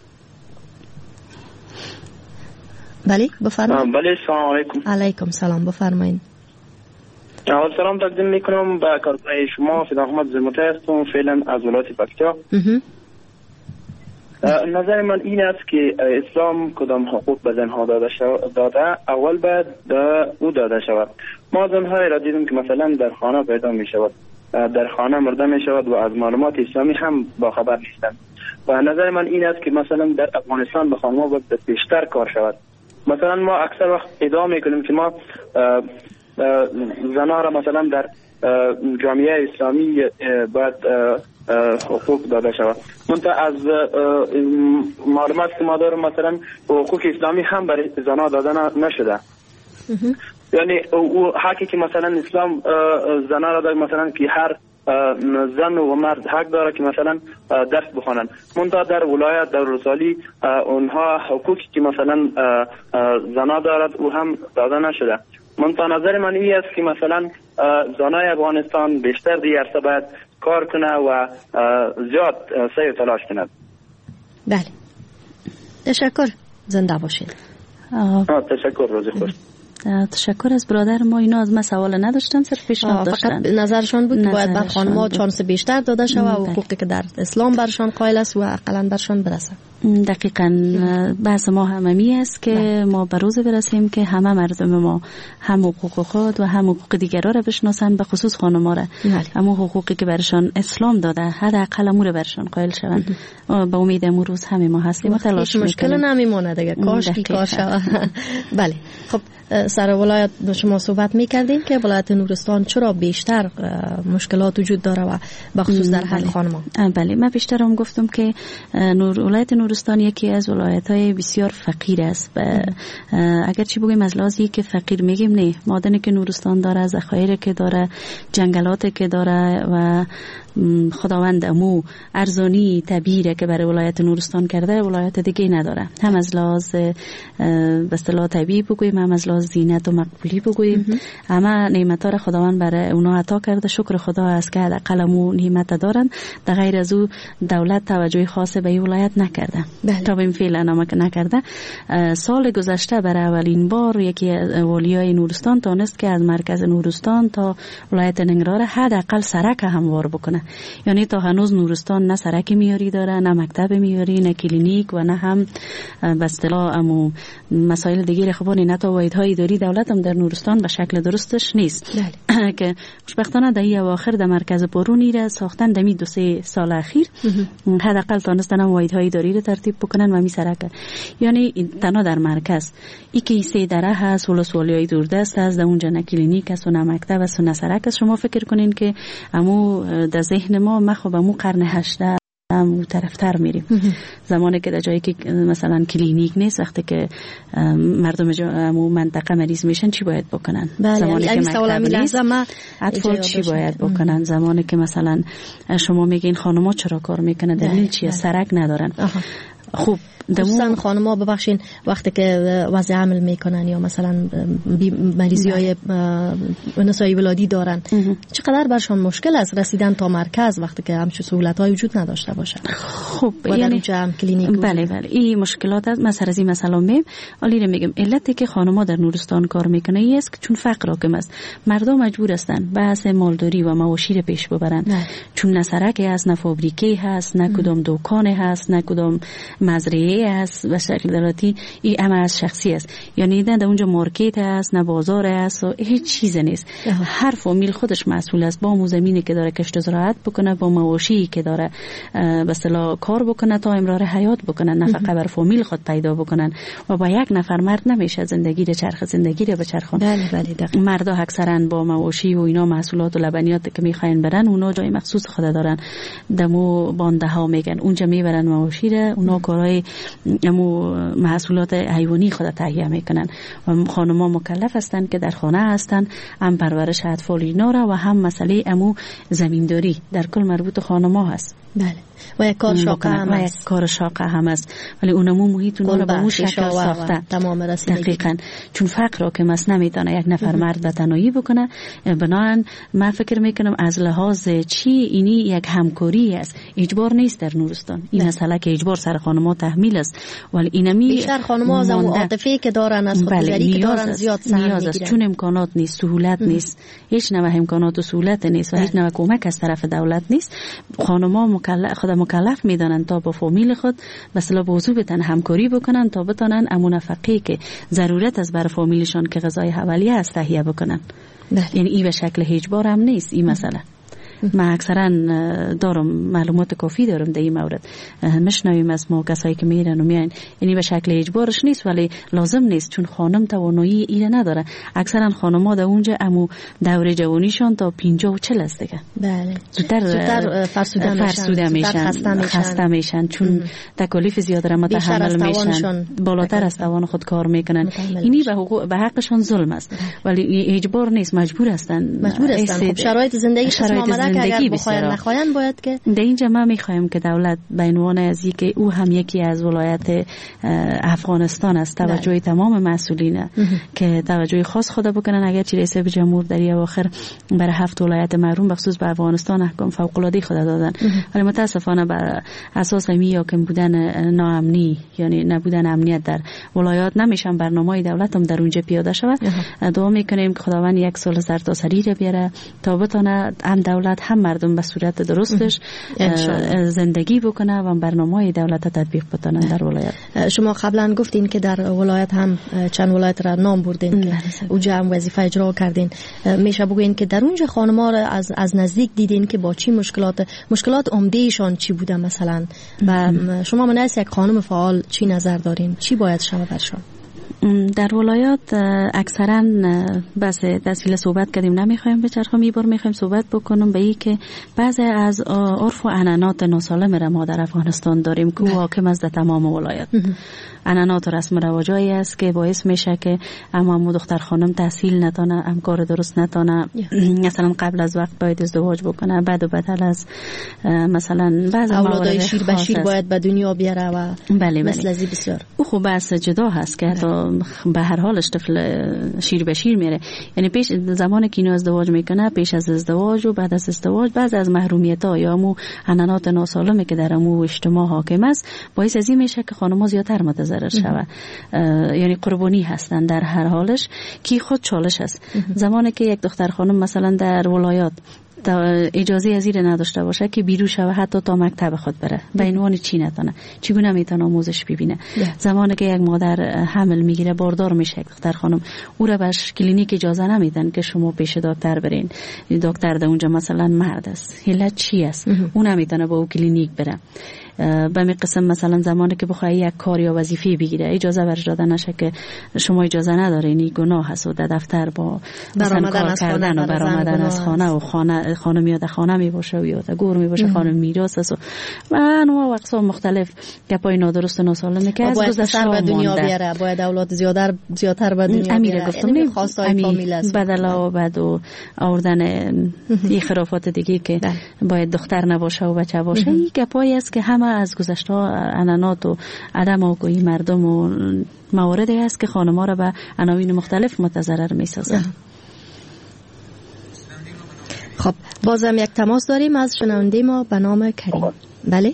Speaker 5: بله بفرمایید.
Speaker 8: بله سلام علیکم.
Speaker 5: علیکم سلام، بفرمایید.
Speaker 8: سلام تقدیم میکنم به کارگاه شما. فدا احمد زلموتی هستم، فعلا از ولایت پکتیا. نظر من این است که اسلام کدام حقوق به زنها داده داده اول باید او داده شود. ما زنهایی را دیدیم که مثلا در خانه پیدا می شود، در خانه مرده می شود و از معلومات اسلامی هم با خبر نیستند. و نظر من این است که مثلا در افغانستان به خانما باید بیشتر کار شود. مثلا ما اکثر وقت ادعا میکنیم که ما زنها را مثلا در جامعه اسلامی باید حقوق داده شود. منتها از معلومات که ما داریم مثلا حقوق اسلامی هم برای زنها داده نشده. یعنی او حقی که مثلا اسلام زنها را داره مثلا که هر زن و مرد حق داره که مثلا درس بخوانند، منتها در ولایت در رسالی اونها حقوقی که مثلا زنها دارد او هم داده نشده. منتها نظر من این است که مثلا زنای افغانستان بیشتر دی عرصه باید کار کنه و زیاد سعی و تلاش کنه.
Speaker 5: بله تشکر، زنده باشید.
Speaker 8: تشکر، روز خوش.
Speaker 6: تشکر از برادر ما. اینا از ما سوال نداشتن، صرف پیشنهاد داشتن.
Speaker 5: فقط نظرشان بود که باید به خانم‌ها چانس بیشتر داده شود و حقوقی که در اسلام برشان قائل است و اقلاً برشان برسه.
Speaker 6: دقیقاً بحث ما هممی است که ده. ما به روز برسیم که همه مردم ما هم حقوق خود و هم حقوق دیگران را بشناسند، به خصوص خانم‌ها را. اما حقوقی که برشان اسلام داده حداقل امور برشان قائل شوند. به امید امروز روز همه ما هستیم و تلاش می‌کنیم.
Speaker 5: مشکل نمیمونه دیگه، کاش کی کار شود. بله. خب سر ولایت با شما صحبت می‌کردیم که ولایت نورستان چرا بیشتر مشکلات وجود داره و به خصوص در حق خانم‌ها.
Speaker 6: بله من بیشتر هم گفتم که نور ولایت نورستان یکی از ولایت‌های بسیار فقیر است. اگر چی بگیم از لحاظی که فقیر میگیم نه، معدنی که نورستان داره، ذخایر که داره، جنگلاتی که داره و خداوند امو ارزانی طبیعی که برای ولایت نورستان کرده ولایت دیگه نداره. هم از لحاظ به اصطلاح طبیعی بگوییم، هم از لحاظ زینت و مقبولی بگوییم، همه نعمت‌ها را خداوند برای اونا عطا کرده. شکر خدا است که حداقل امو نعمت دارن. در غیر از او دولت توجه خاص به این ولایت نکرده. تا به این فعلا نمک نکرده. سال گذشته برای اولین بار یکی از اولیای نورستان تونست که از مرکز نورستان تا ولایت ننگرهار حداقل سرک هموار بکنه. یعنی تا هنوز نورستان نه سرک میاری داره، نه مکتب میاری، نه کلینیک و نه هم به اصطلاح امو مسائل دیگه خبانی، نه تا واحدهای اداری دولت هم در نورستان به شکل درستش نیست. که خوشبختانه در این اواخر در مرکز برونی را ساختن دمی دو سه سال اخیر حداقل تونستن هم واحدهای اداری را ترتیب بکنن و می سرک. یعنی تنها در مرکز ای که سه دره هست، ولسوالیای دوردست هست، در اونجا نه کلینیک است و نه مکتب است و نه سرک است. شما فکر کنین که امو در ذهن ما ما خب امو قرن هجده اون طرفتر میریم. زمانی که در جایی که مثلا کلینیک نیست، وقتی که مردم امو منطقه مریض میشن چی باید بکنن؟ زمانی که مکتب نیست اطفال چی باید بکنن؟ زمانی که مثلا شما میگین خانم‌ها چرا کار میکنه، دلیل چیه؟ سرک ندارن.
Speaker 5: خوب دوستان خانم‌ها ببخشین وقتی که وضع عمل میکنن یا مثلا مریضی‌های نسایی ولادی دارن چقدر برشان مشکل است رسیدن تا مرکز وقتی که همچون سهولت‌های وجود نداشته باشه؟
Speaker 6: خب یعنی جمع کلینیک بله بله این مشکلات است. مثلا از این مثلا میم علی میگم علتی که خانم‌ها در نورستان کار میکنه ای است که چون فقر حاکم است مردم مجبور هستند بحث مالداری و مواشی رو پیش ببرن نه. چون نه سرکی هست نه فابریکه هست نه کدام دکان هست نه کدام مزرعه است و شکل دراتی این امر از شخصی است یعنی نه در اونجا مارکت است نه بازار است و هیچ چیز نیست هر فامیل خودش مسئول است با مو زمینی که داره کشت و زراعت بکنه با مواشی که داره به اصطلاح کار بکنه تا امرار حیات بکنه نفقه بر فامیل خود پیدا بکنن و با یک نفر مرد نمیشه زندگی رو چرخ زندگی رو بچرخون
Speaker 5: بله بله دقیقاً
Speaker 6: مردا اکثرا با مواشی و اینا محصولات و لبنیات که میخواین برن اونا جای مخصوص خود دارن دمو بانده ها میگن اونجا میبرن مواشی رو اونا کارهای امو محصولات حیوانی خود تهیه میکنن و خانم‌ها مکلف هستند که در خانه هستند هم پرورش اطفال اینا را و هم مسئله امو زمینداری در کل مربوط خانم‌ها هست
Speaker 5: بله و یک کار شاقه هم
Speaker 6: و یک کار شاقه هم است ولی اونمو محیط اونها رو به اون شکل ساخته
Speaker 5: تمام رسیدگی
Speaker 6: دقیقاً چون فقر را که مس نمیتونه یک نفر مرد به تنهایی بکنه بنابراین من فکر میکنم از لحاظ چی اینی یک همکاری است اجبار نیست در نورستان این مسئله که اجبار سر خانم‌ها تحمیل است ولی اینمی
Speaker 5: بیشتر خانم‌ها از اون عاطفی که دارن از خودگذری که دارن زیاد سهم میگیرن
Speaker 6: چون امکانات نیست سهولت نیست هیچ نوع امکانات و سهولت نیست و هیچ نوع کمک از طرف دولت نیست خانم‌ها مکلف خود مکلف میدانن تا با فامیل خود مثلا موضوع بتن همکاری بکنن تا بتونن امون نفقه که ضرورت از بر فامیلشان که غذای اولیه است تهیه بکنن یعنی این به شکل اجبار هم نیست این مسئله من اکثرا دارم معلومات کافی دارم در این مورد مشنویم از ما کسایی که میرن و میان یعنی به شکل اجبارش نیست ولی لازم نیست چون خانم توانایی ایره نداره اکثرا خانم‌ها در اونجا امو دوره جوانیشان تا پنجاه و چهل است دیگه
Speaker 5: بله
Speaker 6: زودتر
Speaker 5: فرسوده میشن
Speaker 6: فرسوده میشن خسته میشن چون تکالیف زیاد را متحمل میشن بالاتر از توان خود کار میکنن اینی به حقوق به حقشان ظلم است ولی اجبار نیست مجبور هستن
Speaker 5: مجبور هستن خب شرایط زندگی شرایط زندگی بخواین نخواین باید که
Speaker 6: در اینجا ما میخوایم که دولت به عنوان از اینکه او هم یکی از ولایت افغانستان است توجه تمام مسئولین که توجه خاص خود بکنن اگرچه رئیس جمهور در اواخر برای هفت ولایت محروم بخصوص به افغانستان احکام فوق العاده خود دادن ولی متاسفانه بر اساس می یا کم بودن ناامنی یعنی نبودن امنیت در ولایات نمیشن برنامه‌های دولت هم در اونجا پیاده شود دعا میکنیم که خداوند یک سال سرتاسری را بیاره تا بتونه هم دولت هم مردم به صورت درستش زندگی بکنه و برنامه‌های دولت تطبیق بکنن در ولایت.
Speaker 5: شما قبلا گفتین که در ولایت هم چند ولایت را نام بردین که اونجا هم وظیفه اجرا کردین میشه بگوین که در اونجا خانم‌ها را از از نزدیک دیدین که با چی مشکلات مشکلات عمده‌شان چی بوده مثلا و شما من از یک خانم فعال چی نظر دارین چی باید شود برشان؟
Speaker 6: در ولایات اکثرا بس دستیل صحبت کردیم نمیخوایم بچرخم یه بار میخوایم صحبت بکنم به این که بعضی از عرف و عنعنات ناسالم را ما در افغانستان داریم که حاکم است در تمام ولایات عنعنات و رسم و رواجایی است که باعث میشه که اما دختر خانم تحصیل نتونه هم کار درست نتونه مثلا قبل از وقت باید ازدواج بکنه بعد و بدل از مثلا بعضی
Speaker 5: اولادای شیر به شیر باید به دنیا بیاره و
Speaker 6: بله
Speaker 5: مثل ازی بسیار
Speaker 6: او خب بحث جدا هست که حتی به هر حالش طفل شیر به شیر میره یعنی پیش زمانی که اینو ازدواج میکنه پیش از ازدواج و بعد از ازدواج بعض از محرومیت ها یا مو عنعنات ناسالمه که در مو اجتماع حاکم است باعث از این میشه که خانم‌ها زیاتر متضرر شود یعنی قربانی هستن در هر حالش کی خود چالش است زمانی که یک دختر خانم مثلا در ولایات اجازه از این نداشته باشه که بیرون شوه حتی تا مکتب خود بره به عنوان چی نتونه چگونه میتونه آموزش ببینه زمانی که یک مادر حمل میگیره باردار میشه یک دختر خانم او را بهش کلینیک اجازه نمیدن که شما پیش دکتر برین دکتر ده اونجا مثلا مرد است علت چی است اون نمیتونه با او کلینیک بره به می قسم مثلا زمانی که بخواد یک کار یا وظیفه بگیره اجازه برش داده نشه که شما اجازه ندارین این گناه است و در دفتر با مثلا کار کردن و برآمدن از خانه و خانه خانم یا در خانه می باشه و یا در گور می باشه خانم میراث است و انواع و اقسام مختلف گپای نادرست و ناسالمه که از گذشته
Speaker 5: به دنیا بیاره باید اولاد زیادتر زیادتر به دنیا بیاره
Speaker 6: گفتم خواستای فامیل است بدلا و بعد و آوردن این خرافات دیگه که باید دختر نباشه و بچه باشه این گپایی است که همه همه از گذشته عنعنات و عدم آگاهی مردم و مواردی است که خانم‌ها را به عناوین مختلف متضرر می‌سازند.
Speaker 5: خب بازم یک تماس داریم از شنونده ما به نام کریم. بله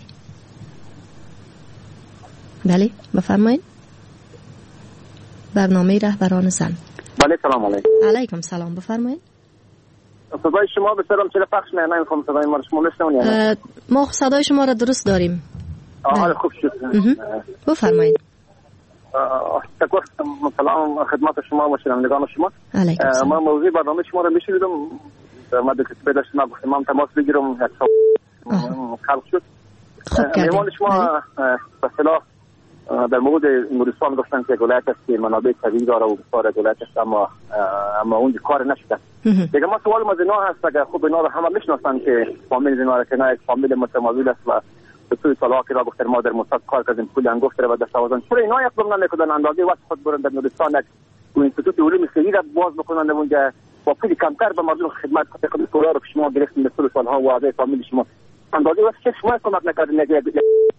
Speaker 5: بله بفرمایید. برنامه رهبران زن.
Speaker 9: بله سلام علیکم.
Speaker 5: علیکم سلام بفرمایید.
Speaker 9: صدای شما بسیارم چرا پخش نه نمی‌فهمم صدای ما شما نشنونید.
Speaker 5: ما صدای شما را درست داریم.
Speaker 9: آها خوب شد.
Speaker 5: بفرمایید.
Speaker 9: تکر سلام خدمت شما و شنوندگان شما.
Speaker 5: علیکم سلام.
Speaker 9: ما موضوع برنامه شما را میشنیدم. ما دلچسپی داشتم ما گفتم تماس بگیرم یک خلق شد. مهمان شما به اصطلاح در مورد نورستان گفتن که ولایت است که منابع طبیعی داره و بسیار ولایت است اما اما اون کار نشده. دیگه ما سوال ما زنا هست اگر خوب اینا رو همه میشناسن که فامیل زنا را که نه یک فامیل متمایل است و به سوی طلاق را گفتن ما در مصد کار کردیم پول انگفت را به دست آوردن. چرا اینا اقدام نمیکنن اندازه وقت خود برن در نورستان یک اینستیتوت علوم خیلی را باز بکنن اونجا با پول کمتر به مردم خدمت کنن. پولا رو شما گرفتین در سالها و اعضای فامیل شما اندازه وقت چه شما کمک نکردین یک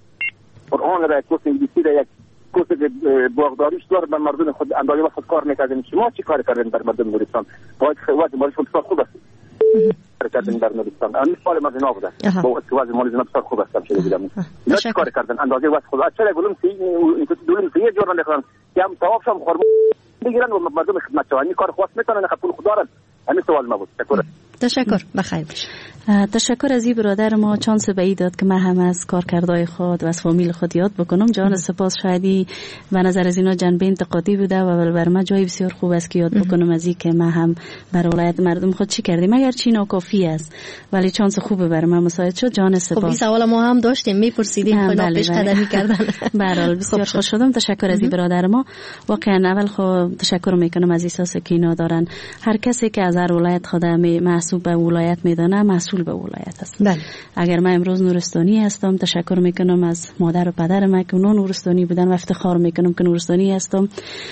Speaker 9: قرآن را یک کورس انگلیسی را یک کورس باغداریش دار به مردم خود اندازه وقت کار میکردین. شما چی کار کردین بر مردم نورستان؟ باید وضع مالی شما بسیار خوب است. کار کردین در نورستان. این سوال ما جناب بوده. با وضع مالی جناب بسیار خوب است چه دیدم. نه چی کار کردین اندازه وقت خود چرا گلم سی این دولم سی جور نمیکنن که هم ثواب شم خورم بگیرن و مردم خدمت شون. این کار خواست میکنن خپل خدا را. همین سوال ما بود. تشکر.
Speaker 5: تشکر بخیر باش.
Speaker 6: تشکر از این برادر ما چانس به ای داد که من هم از کارکردهای خود و از فامیل خود یاد بکنم. جان سپاس. شایدی به نظر از اینا جنبه انتقادی بوده و بر من جای بسیار خوب است که یاد بکنم از این که من هم بر ولایت مردم خود چی کردیم اگر چی ناکافی است ولی چانس خوبه بر من مساعد شد. جان سپاس.
Speaker 5: خب این سوال ما هم داشتیم میپرسیدیم خیلی پیش قدمی کردن.
Speaker 6: به هر حال بسیار خوش شدم. تشکر از این برادر ما. واقعا اول خود تشکر میکنم از احساس که اینا دارن. هر کسی که از هر ولایت خود محسوب به ولایت میدانه مسئول به ولایت است. بله. اگر من امروز نورستانی هستم تشکر میکنم از مادر و پدرم که اونها نورستانی بودن و افتخار میکنم که نورستانی هستم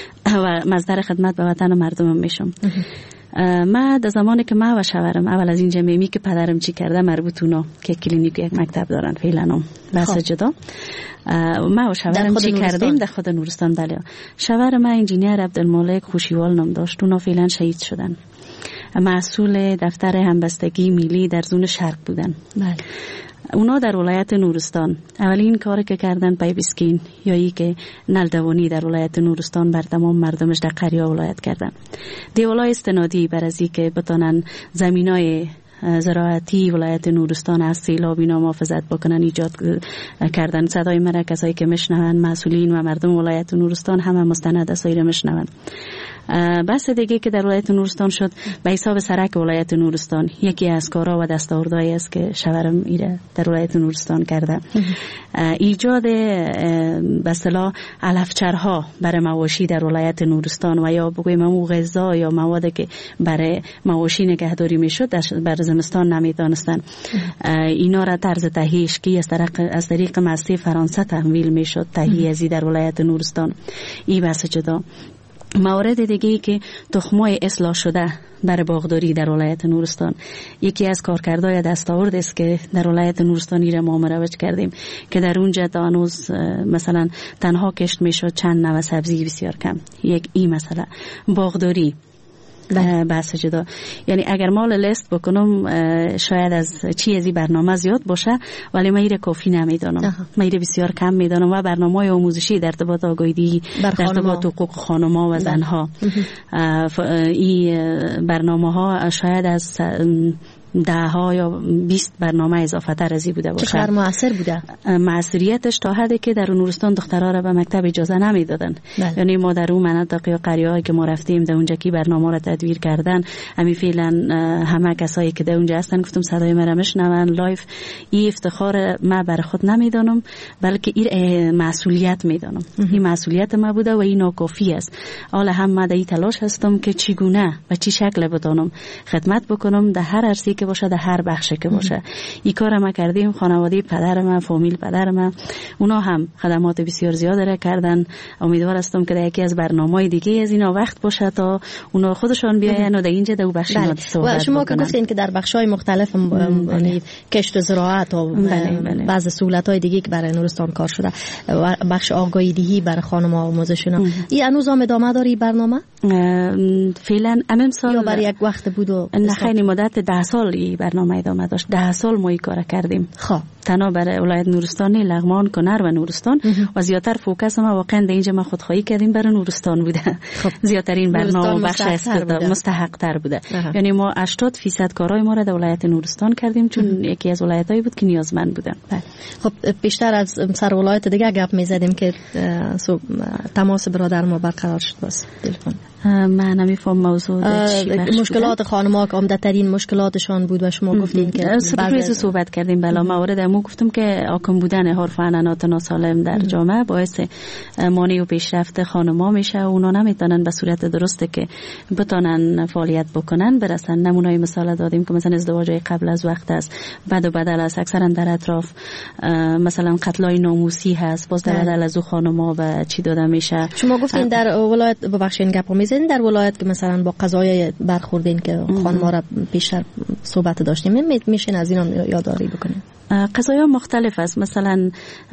Speaker 6: و مصدر خدمت به وطن مردمم میشم. ما در زمانی که ما و شوهرم اول از این جمعیمی که پدرم چی کرده مربوط اونا که کلینیک یک مکتب دارن فعلا بس جدا ما و شوهرم چی کردیم در خود نورستان. بله شوهر ما انجینیر عبدالمالک خوشیوال نام داشت. اونا فعلا شهید شدن. مسئول دفتر همبستگی ملی در زون شرق بودن. بله. اونا در ولایت نورستان اولین کاری که کردن پیوسکین یا ای که نلدوانی در ولایت نورستان بر تمام مردمش در قریه ولایت کردن. دیولای استنادی بر از ای که بتانن زمینای زراعتی ولایت نورستان از سیلاب اینا محافظت بکنن ایجاد کردن. صدای مرا کسایی که میشنون مسئولین و مردم ولایت نورستان همه مستند است و میشنون. بس دیگه که در ولایت نورستان شد به حساب سرک ولایت نورستان یکی از کارا و دستاوردهایی است که شوهرم ایره در ولایت نورستان کرده. ایجاد به اصطلاح علفچرها برای مواشی در ولایت نورستان و یا بگویم امو غذا یا موادی که برای مواشی نگهداری میشد بر زمستان نمیدانستن اینا را طرز تهیهش کی از طریق از طریق مستی فرانسه تحویل میشد تهیه ازی در ولایت نورستان. این بس جدا. موارد دیگه ای که تخمای اصلاح شده برای باغداری در ولایت نورستان یکی از کارکردهای دستاورد است که در ولایت نورستانی را ما مروج کردیم که در اونجا تا هنوز مثلا تنها کشت میشد چند نوع سبزی بسیار کم. یک این مثلا باغداری بحث جدا. یعنی اگر مال لیست بکنم شاید از چی از این برنامه زیاد باشه ولی من ایره کافی نمیدانم. من ایره بسیار کم میدانم و برنامه آموزشی در ارتباط آگاهی در ارتباط حقوق خانم‌ها و زنها این برنامه ها شاید از ده ها یا بیست برنامه اضافه تر ازی بوده باشه.
Speaker 5: چقدر مؤثر بوده؟
Speaker 6: مؤثریتش تا حدی که در نورستان دخترها را به مکتب اجازه نمیدادن. یعنی ما در اون مناطق یا قریه‌ای که ما رفتیم در اونجا کی برنامه را تدویر کردن همین فعلا همه کسایی که در اونجا هستن گفتم صدای مرا میشنون لایف. این افتخار ما بر خود نمیدانم بلکه این مسئولیت میدانم. این مسئولیت ما بوده و این ناکافی است. حالا هم ما در این تلاش هستم که چگونه و چی شکل بتونم خدمت بکنم در هر عرصه‌ای که باشه، در هر بخش که باشه. این کار ما کردیم. خانواده پدر ما، فامیل پدر ما، اونا هم خدمات بسیار زیاد را کردن. امیدوار هستم که در یکی از برنامه‌های دیگه از اینا وقت باشه تا اونا خودشان بیاین و در اینجا در بخش اینا صحبت
Speaker 5: و شما که گفتین که در بخش‌های مختلف یعنی کشت و زراعت و بعضی سهولت‌های دیگه که برای نورستان کار شده و بخش آگاهی دهی برای خانم‌ها و موزشونا، این هنوز هم ادامه داره این برنامه؟
Speaker 6: فعلا امام سال
Speaker 5: یا برای یک وقت بود و
Speaker 6: نه خیلی مدت ده سال این برنامه ادامه داشت. ده سال ما این کار کردیم.
Speaker 5: خب
Speaker 6: تنها برای ولایت نورستان، لغمان، کنر و نورستان و زیاتر فوکس ما واقعا در اینجا ما خودخواهی کردیم برای نورستان بوده. خب. زیاترین برنامه بخش مستحق تر بوده. اه. یعنی ما هشتاد درصد کارهای ما را در ولایت نورستان کردیم چون اه. یکی از ولایتایی بود که نیازمند بودن.
Speaker 5: خب بیشتر از سر ولایت دیگه گپ می‌زدیم که تماس برادر ما برقرار شد واسه تلفن.
Speaker 6: من نمی‌فهم موضوع
Speaker 5: مشکلات خانم‌ها که عمده‌ترین مشکلاتشان بود و شما گفتین که
Speaker 6: بعضی صحبت کردیم بالا موارد ما گفتم که آکم بودن حرف عنعنات ناسالم در جامعه باعث مانع و پیشرفت خانم‌ها میشه. اونا نمیتونن به صورت درسته که بتونن فعالیت بکنن برسن. نمونه‌ای مثال دادیم که مثلا ازدواج قبل از وقت است، بعد و بدل است، اکثرا در اطراف مثلا قتلای ناموسی هست، باز در بدل از خانم‌ها و چی داده میشه.
Speaker 5: شما گفتین در ولایت ببخشید گپ میزنین در ولایت که مثلا با قضایای برخوردین که خانم‌ها را بیشتر صحبت داشتیم، میشین از اینا یادداری بکنین؟
Speaker 6: قضایا مختلف است. مثلا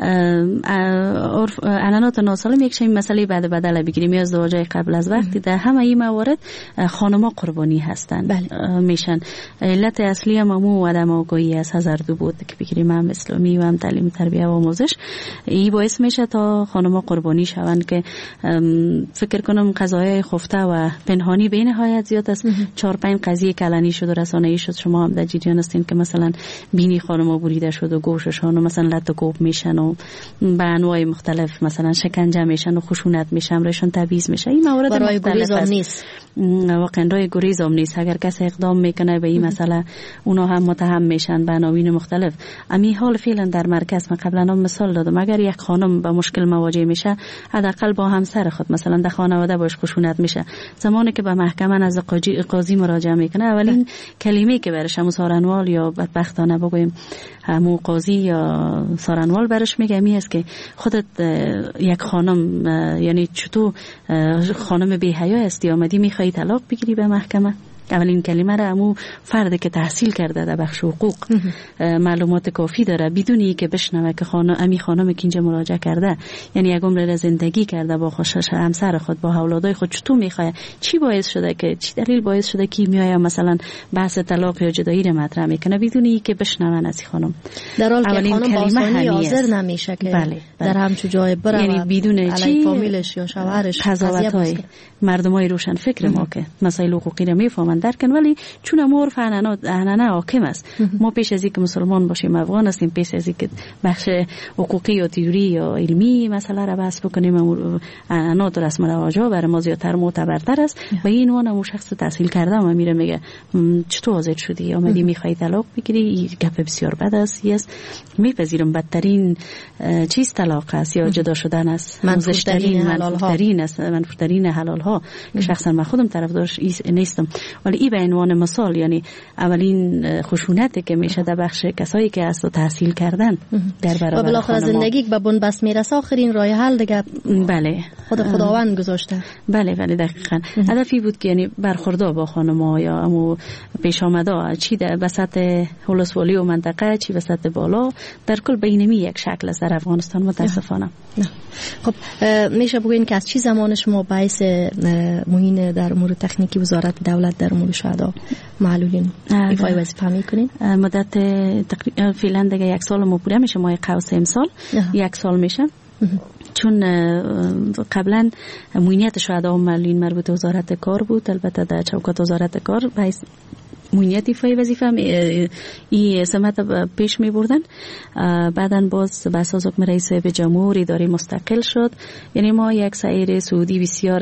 Speaker 6: عنعنات ناسالم یک شی مسئله بعد بدل بگیریم یا ازدواجای قبل از وقتی، در همه این موارد خانم‌ها قربانی هستند. بله. میشن. علت اصلی هم همون عدم آگاهی از هزاردو بود که بگیریم هم اسلامی و هم تعلیم تربیت و آموزش. این باعث میشه تا خانم‌ها قربانی شوند که فکر کنم قضایای خفته و پنهانی به نهایت زیاد است. چهار پنج قضیه کلانی شد و رسانه‌ای شد. شما هم در جریان هستین که مثلا بینی خانم‌ها بریده شد و گوششان و مثلا لط و کوب میشن و به انواع مختلف مثلا شکنجه میشن و خشونت میشن، روشون تبعیض میشه. این موارد
Speaker 5: برای گریز هم نیست،
Speaker 6: واقعا رای گریز هم نیست. اگر کسی اقدام میکنه به این مسئله اونا هم متهم میشن به عناوین مختلف. امی حال فعلا در مرکز من قبلا هم مثال دادم، اگر یک خانم با مشکل مواجه میشه حداقل با همسر خود مثلا در خانواده باش خشونت میشه، زمانی که به محکمه از قاضی مراجعه میکنه اولین کلمه که برش همون سارنوال یا بدبختانه بگویم همون قاضی یا سارنوال برش میگه می است که خودت یک خانم یعنی چطور خانم بی حیا هستی آمدی میخوایی طلاق بگیری به محکمه. اولین کلمه را همون فردی که تحصیل کرده در بخش حقوق معلومات کافی داره بدونی که بشنوه که خانم امی خانم که اینجا مراجعه کرده یعنی یک عمر زندگی کرده با خوشش همسر خود با اولادای خود، چطور میخواد، چی باعث شده که چی دلیل باعث شده که میای مثلا بحث طلاق یا جدایی را مطرح میکنه بدونی که بشنون از خانم.
Speaker 5: در حالی که خانم با آسانی حاضر نمیشه که بله، بله. در همچون جای بره
Speaker 6: یعنی بدون چی
Speaker 5: فامیلش یا شوهرش
Speaker 6: قضاوت‌های مردمای روشن فکر ما که مسائل حقوقی را میفهمن درکن، ولی چون امور عنعنات عنعنه حاکم است. ما پیش از اینکه مسلمان باشیم افغان هستیم، پیش از اینکه بخش حقوقی یا تئوری یا علمی مسئله را بحث بکنیم عنعنات و رسم و رواج‌ها برای ما زیادتر معتبرتر است و این عنوان اون شخص تحصیل کرده و میره میگه چطور آزاد شدی آمدی میخوای طلاق بگیری، این گپ بسیار بد است. است میپذیرم بدترین چیز طلاق است یا جدا شدن است،
Speaker 5: منفورترین
Speaker 6: منفورترین است، منفورترین حلال ها که شخصا من خودم طرفدارش نیستم، ولی این به عنوان مثال یعنی اولین خشونتی که میشه در بخش کسایی که اصلا تحصیل کردن در برابر
Speaker 5: و بالاخره زندگی به بنبست میرسه آخرین راه حل دیگه
Speaker 6: بله
Speaker 5: خود خداوند گذاشته.
Speaker 6: بله بله دقیقاً هدفی بود که یعنی برخوردار با خانم‌ها یا امو پیش آمده چی در وسط ولسوالی و منطقه چی وسط بالا در کل بینمی یک شکل است در افغانستان متاسفانه.
Speaker 5: خب میشه بگوین که از چی زمان شما باعث معین در امور تکنیکی وزارت دولت در امور شهدا معلولین ایفای وظیفه میکنین؟
Speaker 6: مدت تقریبا فعلا دیگه یک سال ما پوره میشه، ماه قوس امسال یک سال میشه. چون قبلا معینیت شهدا و معلولین مربوط به وزارت کار بود، البته در چوکات وزارت کار باعث معینیت ایفای وظیفه این سمت پیش می بردن. بعداً باز به اساس حکم رئیس به جمهور اداره مستقل شد. یعنی ما یک سیر سعودی بسیار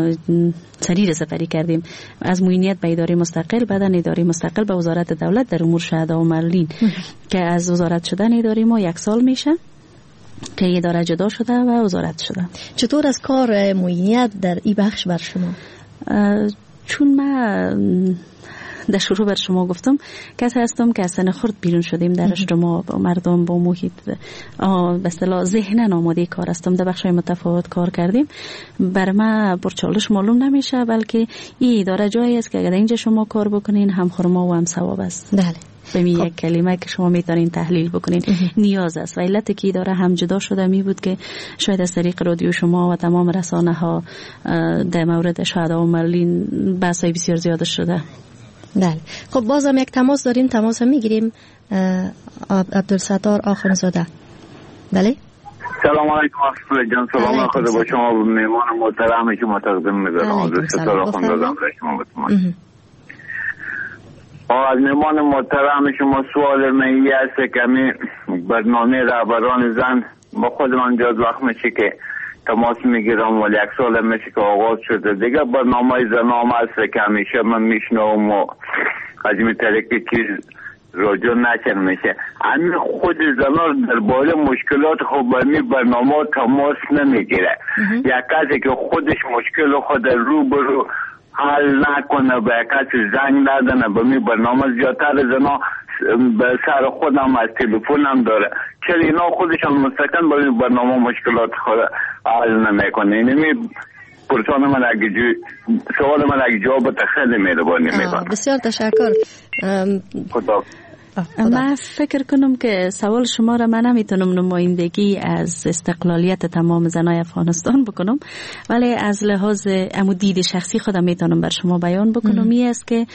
Speaker 6: سریع سفری کردیم از معینیت به اداره مستقل، بعداً اداره مستقل به وزارت دولت در امور شهدا و معلولین که از وزارت شدن اداره ما یک سال میشه که اداره جدا شده و وزارت شده.
Speaker 5: چطور از کار معینیت در این بخش بر شما؟
Speaker 6: چون من در شروع بر شما گفتم کسی هستم که اصلا خرد بیرون شدیم در اجتماع با مردم با محیط به اصطلاح ذهنن آماده کار هستم، در بخش‌های متفاوت کار کردیم. بر ما برچالش معلوم نمیشه، بلکه این اداره جایی است که اگر اینجا شما کار بکنین هم خرما و هم ثواب است.
Speaker 5: بله.
Speaker 6: به می یک کلمه که شما میتونین تحلیل بکنین نیاز است و علت که داره هم جدا شده می بود که شاید از طریق رادیو شما و تمام رسانه ها در مورد شهدا و معلولین بحثای بسیار زیاد شده.
Speaker 5: بله. خب بازم یک تماس داریم، تماس هم میگیریم. عبدالستار آخونزاده. بله.
Speaker 10: سلام علیکم آصف جان، سلام خدا با شما و مهمان محترم شما تقدیم می‌کنم. عبدالستار آخونزاده شما بتونم. از مهمان محترم شما سوال من است که می برنامه رهبران زن با خود من جز وقت میشه که تماس میگیرم ولی یک سال میشه که آغاز شده دیگه برنامه زنام است که همیشه من میشنوم و از این طریق چیز راجع نشن میشه. همین خود زنان درباره مشکلات خود برمی برنامه تماس نمیگیره. یک کسی که خودش مشکل خود رو برو حل نکنه به کسی زنگ ندنه به می برنامه زیادتر زنا به سر خودم از تلفن هم داره، چرا اینا خودشان مستقل به می برنامه مشکلات خود حل نمیکنه. اینمی پرسان من اگه سوال من اگه جواب خیلی مهربانی میکنم.
Speaker 5: بسیار تشکر.
Speaker 10: خدا
Speaker 6: من فکر کنم که سوال شما را من نمیتونم نمایندگی از استقلالیت تمام زنای افغانستان بکنم، ولی از لحاظ امو دید شخصی خودم میتونم بر شما بیان بکنم. این است که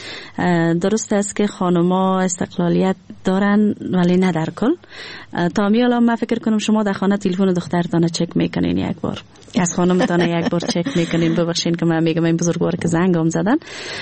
Speaker 6: درست است که خانما استقلالیت دارن ولی نه در کل. تا میالا من فکر کنم شما در خانه تلفن دخترتان چک میکنین یک بار، از خانمتان یک بار چک میکنین. ببخشید که من میگم این بزرگوار که زنگام زدن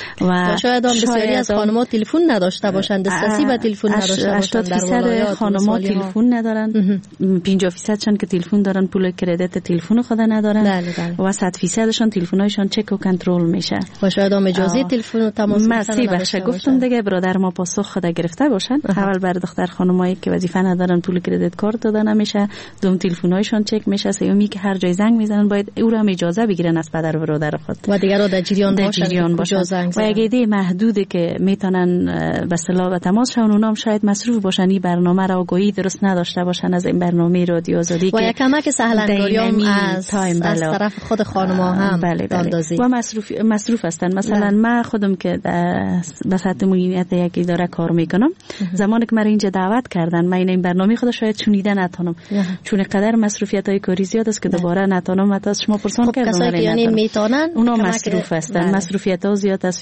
Speaker 6: و
Speaker 5: شاید هم بسیاری از خانما تلفن نداشته باشند، دسترسی به تلفن نداشته باشند. در ولایات
Speaker 6: خانما تلفن ندارن، پنجاه درصد شان که تلفن دارن پول کردیت تلفن خود ندارن.
Speaker 5: بله بله.
Speaker 6: و صد درصد شان تلفنایشان چک و کنترل میشه
Speaker 5: و شاید هم اجازه تلفن و تماس
Speaker 6: مسی بخشه. گفتم دیگه برادر ما پاسخ خود گرفته باشن. اول بر دختر خانمایی که وظیفه ندارن پول کردیت کارت دادن نمیشه، دوم تلفنایشان چک میشه، سومی که هر جای زنگ میزنن باید او را هم اجازه بگیرن از پدر و برادر خود
Speaker 5: و دیگر را در جریان باشن,
Speaker 6: باشن. و اگه ایده محدوده که میتونن به اصطلاح به تماس شون، اونام شاید مصروف باشن، این برنامه را آگاهی درست نداشته باشن از این برنامه رادیو آزادی
Speaker 5: و یک کمک سهل‌انگاری از از طرف خود خانم‌ها هم
Speaker 6: بله بله. و مصروف مصروف هستن. مثلا من خودم که به سطح مدیریت یک اداره کار میکنم، زمانی که مرا اینجا دعوت کردن من این برنامه خود شاید چونیده نتونم، چون قدر مصروفیت‌های کاری زیاد است که دوباره نتونم. حتی از شما پرسان
Speaker 5: خب
Speaker 6: کردم
Speaker 5: کسایی که یعنی میتونن
Speaker 6: اونا مصروف هستن، مصروفیت‌ها زیاد است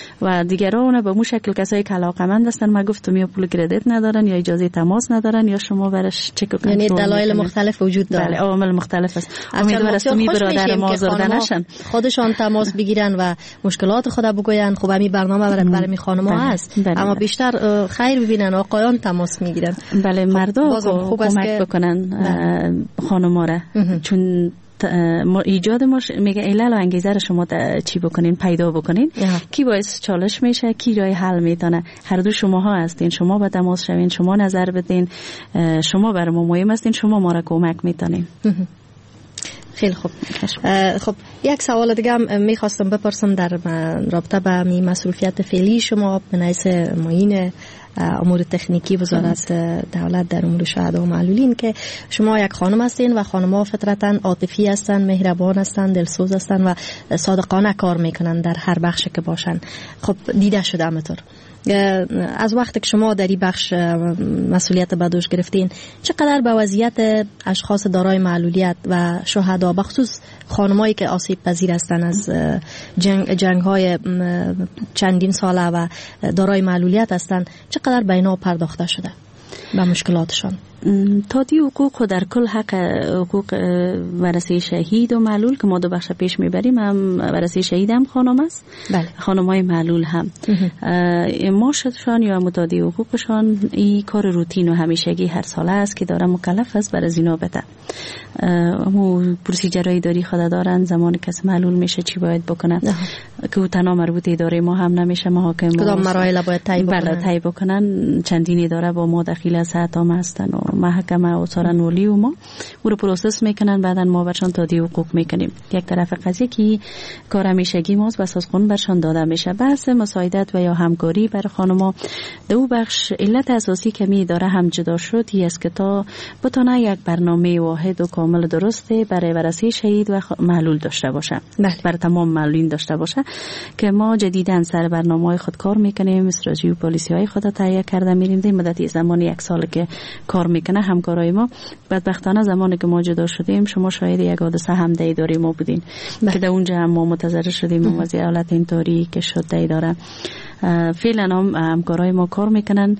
Speaker 6: و دیگران به مو شکل کسایی که علاقه‌مند هستن. من گفتم یا پول کردیت ندارن یا اجازه تماس ندارن یا شما برش چک و کنترل،
Speaker 5: یعنی دلایل مختلف وجود داره.
Speaker 6: بله عوامل مختلف است. امیدوارم است می برادر ما آزرده نشن،
Speaker 5: خودشان تماس بگیرن و مشکلات خود بگوین. خب همین برنامه برای برای خانم‌ها هست، بله. اما بیشتر خیر ببینن آقایان تماس میگیرن.
Speaker 6: بله مردا خوب کمک بکنن خانم‌ها را، چون ایجاد مش میگه علل و انگیزه رو شما چی بکنین پیدا بکنین کی باعث چالش میشه کی راه حل میتونه. هر دو شماها هستین، شما به تماس شوین، شما نظر بدین، شما برای ما مهم هستین، شما ما را کمک میتونین.
Speaker 5: خیلی خوب. خب یک سوال دیگه هم میخواستم بپرسم در رابطه با می مصروفیت فعلی شما به نحیث معین امور تکنیکی وزارت دولت در امور شهدا و معلولین، که شما یک خانم هستین و خانم‌ها فطرتاً عاطفی هستن، مهربان هستن، دلسوز هستن و صادقانه کار میکنن در هر بخشی که باشن. خب دیده شده همطور از وقتی که شما در این بخش مسئولیت به دوش گرفتین، چقدر به وضعیت اشخاص دارای معلولیت و شهدا بخصوص خانمایی که آسیب پذیر هستن از جنگ جنگ های چندین ساله و دارای معلولیت هستن، چقدر به اینا پرداخته شده به مشکلاتشان؟
Speaker 6: تادی حقوق و در کل حق حقوق ورثه شهید و معلول که ما دو بخش پیش میبریم، هم ورثه شهید هم خانم است،
Speaker 5: بله.
Speaker 6: خانم های معلول هم معاششان یا متادی حقوقشان این کار روتین و همیشگی هر ساله است که داره مکلف است برای زینا بده. همون پروسیجرهای داری خود دارن، زمانی کس معلول میشه چی باید بکنه که او تنها مربوط اداره ما هم نمیشه، محاکم
Speaker 5: کدام مراحل باید طی بکنن.
Speaker 6: بله طی بکنن. چندین اداره با ما دخیل از حتام هستن و محکمه و سارنولی و ما او رو پروسس میکنن، بعدا ما برشان تادیه حقوق میکنیم. یک طرف قضیه که کار همیشگی ماست و اساس قانون برشان داده میشه. بحث مساعدت و یا همکاری برای خانما دو بخش علت اساسی که می داره هم جدا شد ای است که تا بتونه یک برنامه واحد و کامل درسته برای ورثه شهید و معلول داشته باشه، برای تمام معلولین داشته باشه که ما جدیداً سر برنامه‌های خود کار میکنیم. استراتژی و پالیسی‌های خود تهیه کرده میریم. در مدت زمان یک سال که کار میکنه همکارای ما. بدبختانه زمانی که ما جدا شدیم شما شاید یک حادثه هم در اداره ما بودین که در اونجا هم ما متضرر شدیم از حالت اینطوری که شد در اداره. فعلا هم همکارای ما کار میکنن.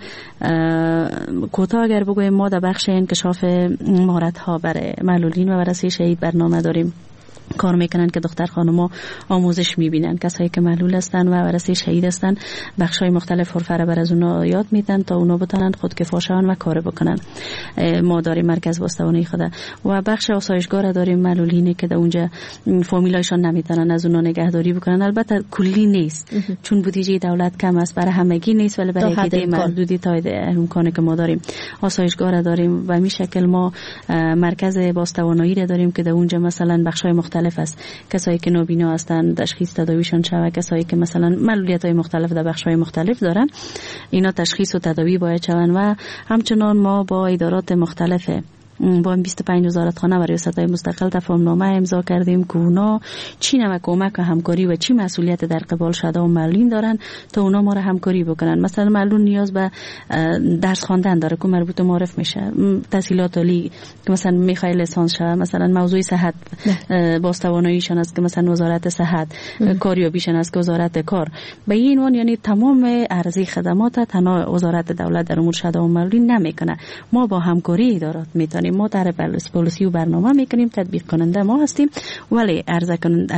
Speaker 6: کوتاه اگر بگویم ما در بخش انکشاف مهارت ها برای معلولین و ورثه شهید برنامه داریم. کار میکنن که دختر خانم‌ها آموزش میبینن، کسایی که معلول هستن و ورثه شهید هستن بخشای مختلف حرفه بر از اونا یاد میدن تا اونا بتونن خودکفا شون و کار بکنن. ما داریم مرکز باستوانه خود و بخش آسایشگاه داریم معلولینه که در اونجا فامیلایشان نمیتونن از اونا نگهداری بکنن. البته کلی نیست چون بودجه دولت کم است، برای همگی نیست ولی برای عده محدودی تا امکانی که ما داریم آسایشگاه داریم و می شکل ما مرکز باستوانایی را داریم که در اونجا مثلا بخشای مختلف است. کسایی که نابینا هستند تشخیص تداویشون شوه، کسایی که مثلا معلولیت‌های مختلف در بخش‌های مختلف دارن اینا تشخیص و تداوی باید شون و همچنان ما با ادارات مختلف با بیست و پنج وزارتخانه و ریاست‌های مستقل تفاهمنامه امضا کردیم که اونا چی نوع کمک و همکاری و چی مسئولیت در قبال شده و معلولین دارن تا اونا ما را همکاری بکنن. مثلا معلول نیاز به درس خواندن داره که مربوط به معرف میشه، تحصیلات عالی که مثلا میخوای لیسانس شه، مثلا موضوع صحت باستواناییشون است که مثلا وزارت صحت، کاریابیشون است که وزارت کار. به این عنوان یعنی تمام ارزی خدمات تنها وزارت دولت در امور شده و معلولین نمیکنه. ما با همکاری ادارات میتونیم، ما در پالیسی و برنامه میکنیم، تطبیق کننده ما هستیم ولی عرضه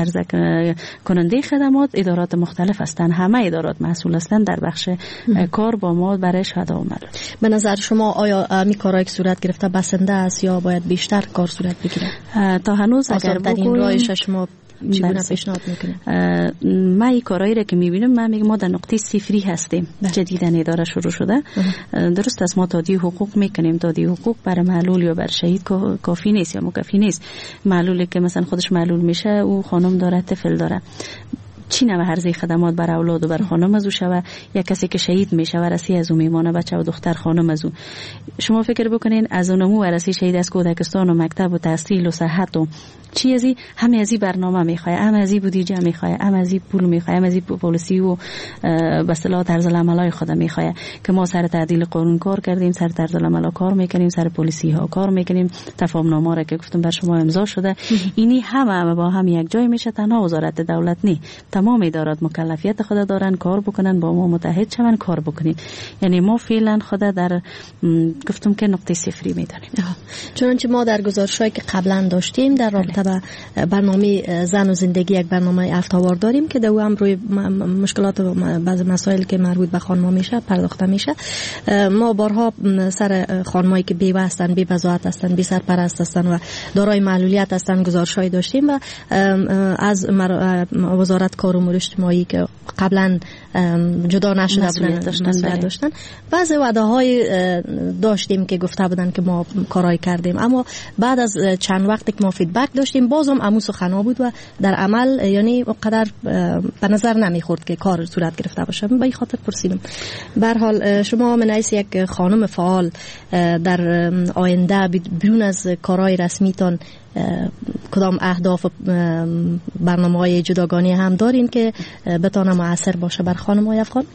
Speaker 6: کننده خدمات ادارات مختلف هستند. همه ادارات مسئول هستند در بخش کار با ما برای شهدا و معلول.
Speaker 5: به نظر شما آیا می کارایی که صورت گرفته بسنده است یا باید بیشتر کار صورت بگیره؟
Speaker 6: تا هنوز اگر
Speaker 5: بگویم رایش شما چگونه پیشنهاد میکنه؟
Speaker 6: ما این کارایی را که میبینم من میگم ما در نقطه صفری هستیم. جدیداً اداره شروع شده. درست است ما تادیه حقوق میکنیم. تادیه حقوق برای معلول یا بر شهید کافی نیست یا مکفی نیست. معلولی که مثلا خودش معلول میشه او خانم داره، طفل داره، چی نوع هرزی خدمات بر اولاد و بر خانم از او شوه، یا کسی که شهید میشه ورثه از او میمانه، بچه و دختر خانم از او. شما فکر بکنین از اونمو ورثه شهید از کودکستان و مکتب و تحصیل و صحت و چی ازی همه ازی برنامه میخواه، هم ازی بودجه میخواه، هم ازی پول میخواه، هم ازی پالیسی و به اصطلاح طرز العملای خود میخواه که ما سر تعدیل قانون کار کردیم، سر طرز العمل کار میکنیم، سر پالیسی ها کار میکنیم، تفاهمنامه را که گفتم بر شما امضا شده. اینی همه با هم یک جای میشه. تنها وزارت دولت نی، تمام ادارات مکلفیت خود دارن کار بکنن، با ما متحد شون کار بکنین. یعنی ما فعلا خود در گفتم که نقطه صفری میدانیم.
Speaker 5: چنانچه ما در گزارشایی که قبلا داشتیم در رابطه با برنامه زن و زندگی یک برنامه افتاوار داریم که دو هم روی مشکلات و بعض مسائل که مربوط به خانم‌ها میشه پرداخته میشه. ما بارها سر خانمایی که بیوه هستن، بی بضاعت هستن، بی سرپرست هستن و دارای معلولیت هستن گزارشایی داشتیم و از وزارت کار و امور اجتماعی که قبلا جدا نشده بودن داشتن, داشتن. بعضی وعده های داشتیم که گفته بودن که ما کارای کردیم، اما بعد از چند وقت که ما فیدبک داشتیم بازم امو سخنا بود و در عمل یعنی اونقدر به نظر نمیخورد که کار صورت گرفته باشه. به این خاطر پرسیدم. به هر حال شما من حیث یک خانم فعال در آینده بیرون از کارهای رسمیتان کدام اهداف برنامه‌های جداگانه هم دارین که بتونه مؤثر باشه بر خانم‌های افغان؟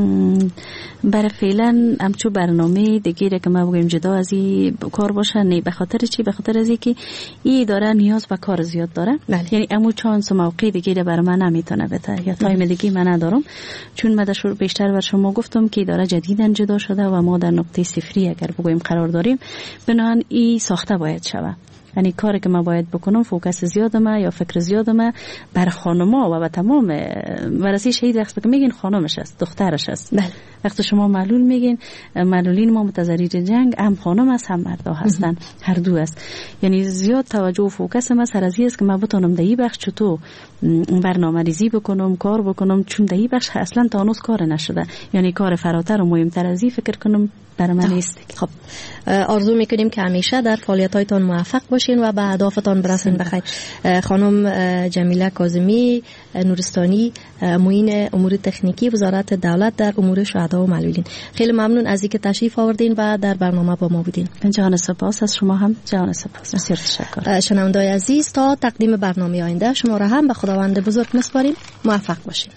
Speaker 6: برای فعلا همچو برنامه دیگه که ما بگیم جدا از این کار باشه نه. به خاطر چی؟ به خاطر از اینکه این داره نیاز به کار زیاد داره. بله. یعنی امو چانس و موقع دیگه برای من نمیتونه بده یا تایم دیگه من ندارم، چون من در بیشتر بر شما گفتم که داره جدیداً جدا شده و ما در نقطه صفری اگر بگیم قرار داریم، بنابراین این ساخته باید شود. یعنی کاری که من باید بکنم فوکس زیادمه یا فکر زیادمه بر خانما و به تمام ورثه شهید وقتی که میگین خانمش است، دخترش است. بله. وقتی شما معلول میگین، معلولین ما متضرر جنگ هم خانم است هم مردا هستن، هر دو است. یعنی زیاد توجه و فوکس ما سر از است که من بتونم دهی بخش چطور برنامه‌ریزی بکنم، کار بکنم، چون دهی بخش اصلا تا هنوز کار نشده. یعنی کار فراتر و مهمتر از این فکر کنم برای من نیست.
Speaker 5: خب آرزو میکنیم که همیشه در فعالیت‌هایتان موفق باشین و به اهدافتان برسین. بخیر. خانم جمیله کاظمی نورستانی، معین امور تکنیکی وزارت دولت در امور شهدا و معلولین، خیلی ممنون از اینکه تشریف آوردین و در برنامه با ما بودین.
Speaker 6: جان سپاس از شما هم. جان سپاس. بسیار تشکر.
Speaker 5: شنوندگان عزیز، تا تقدیم برنامه آینده شما را هم به خداوند بزرگ می‌سپاریم. موفق باشین.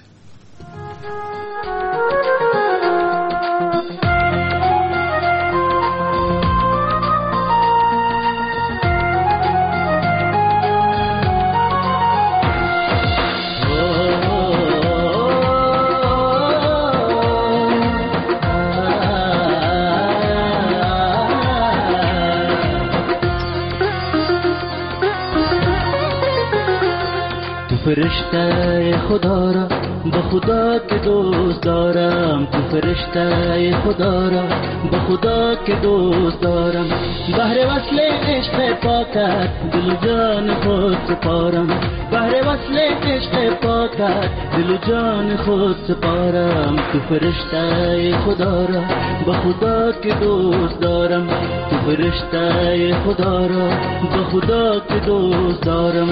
Speaker 11: فرشته خدا را به خدا که دوست دارم، تو فرشته خدا را به خدا که دوست دارم، بهر وصل عشق پاکت دل و جان خود سپارم، بهر وصل عشق پاکت دل و جان خود سپارم، تو فرشته خدا را به خدا که دوست دارم، تو فرشته خدا را به خدا که دوست دارم.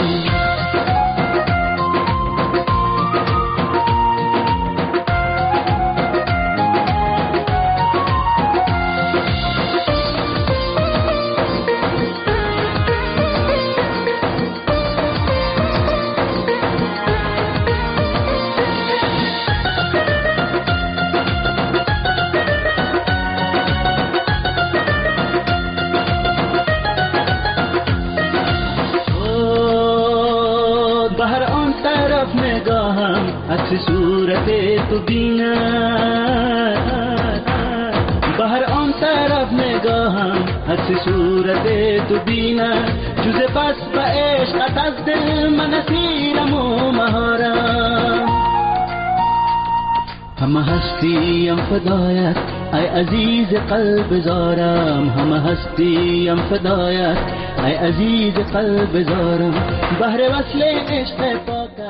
Speaker 11: صورت تو بینم، بهر آن طرف نگاهم عکس صورت تو بینم، جز پس به عشقت از دل من اسیرم و مهارم، همه هستیم فدایت ای عزیز قلب زارم، همه هستیم فدایت ای عزیز قلب زارم، بهر وصل عشق پاک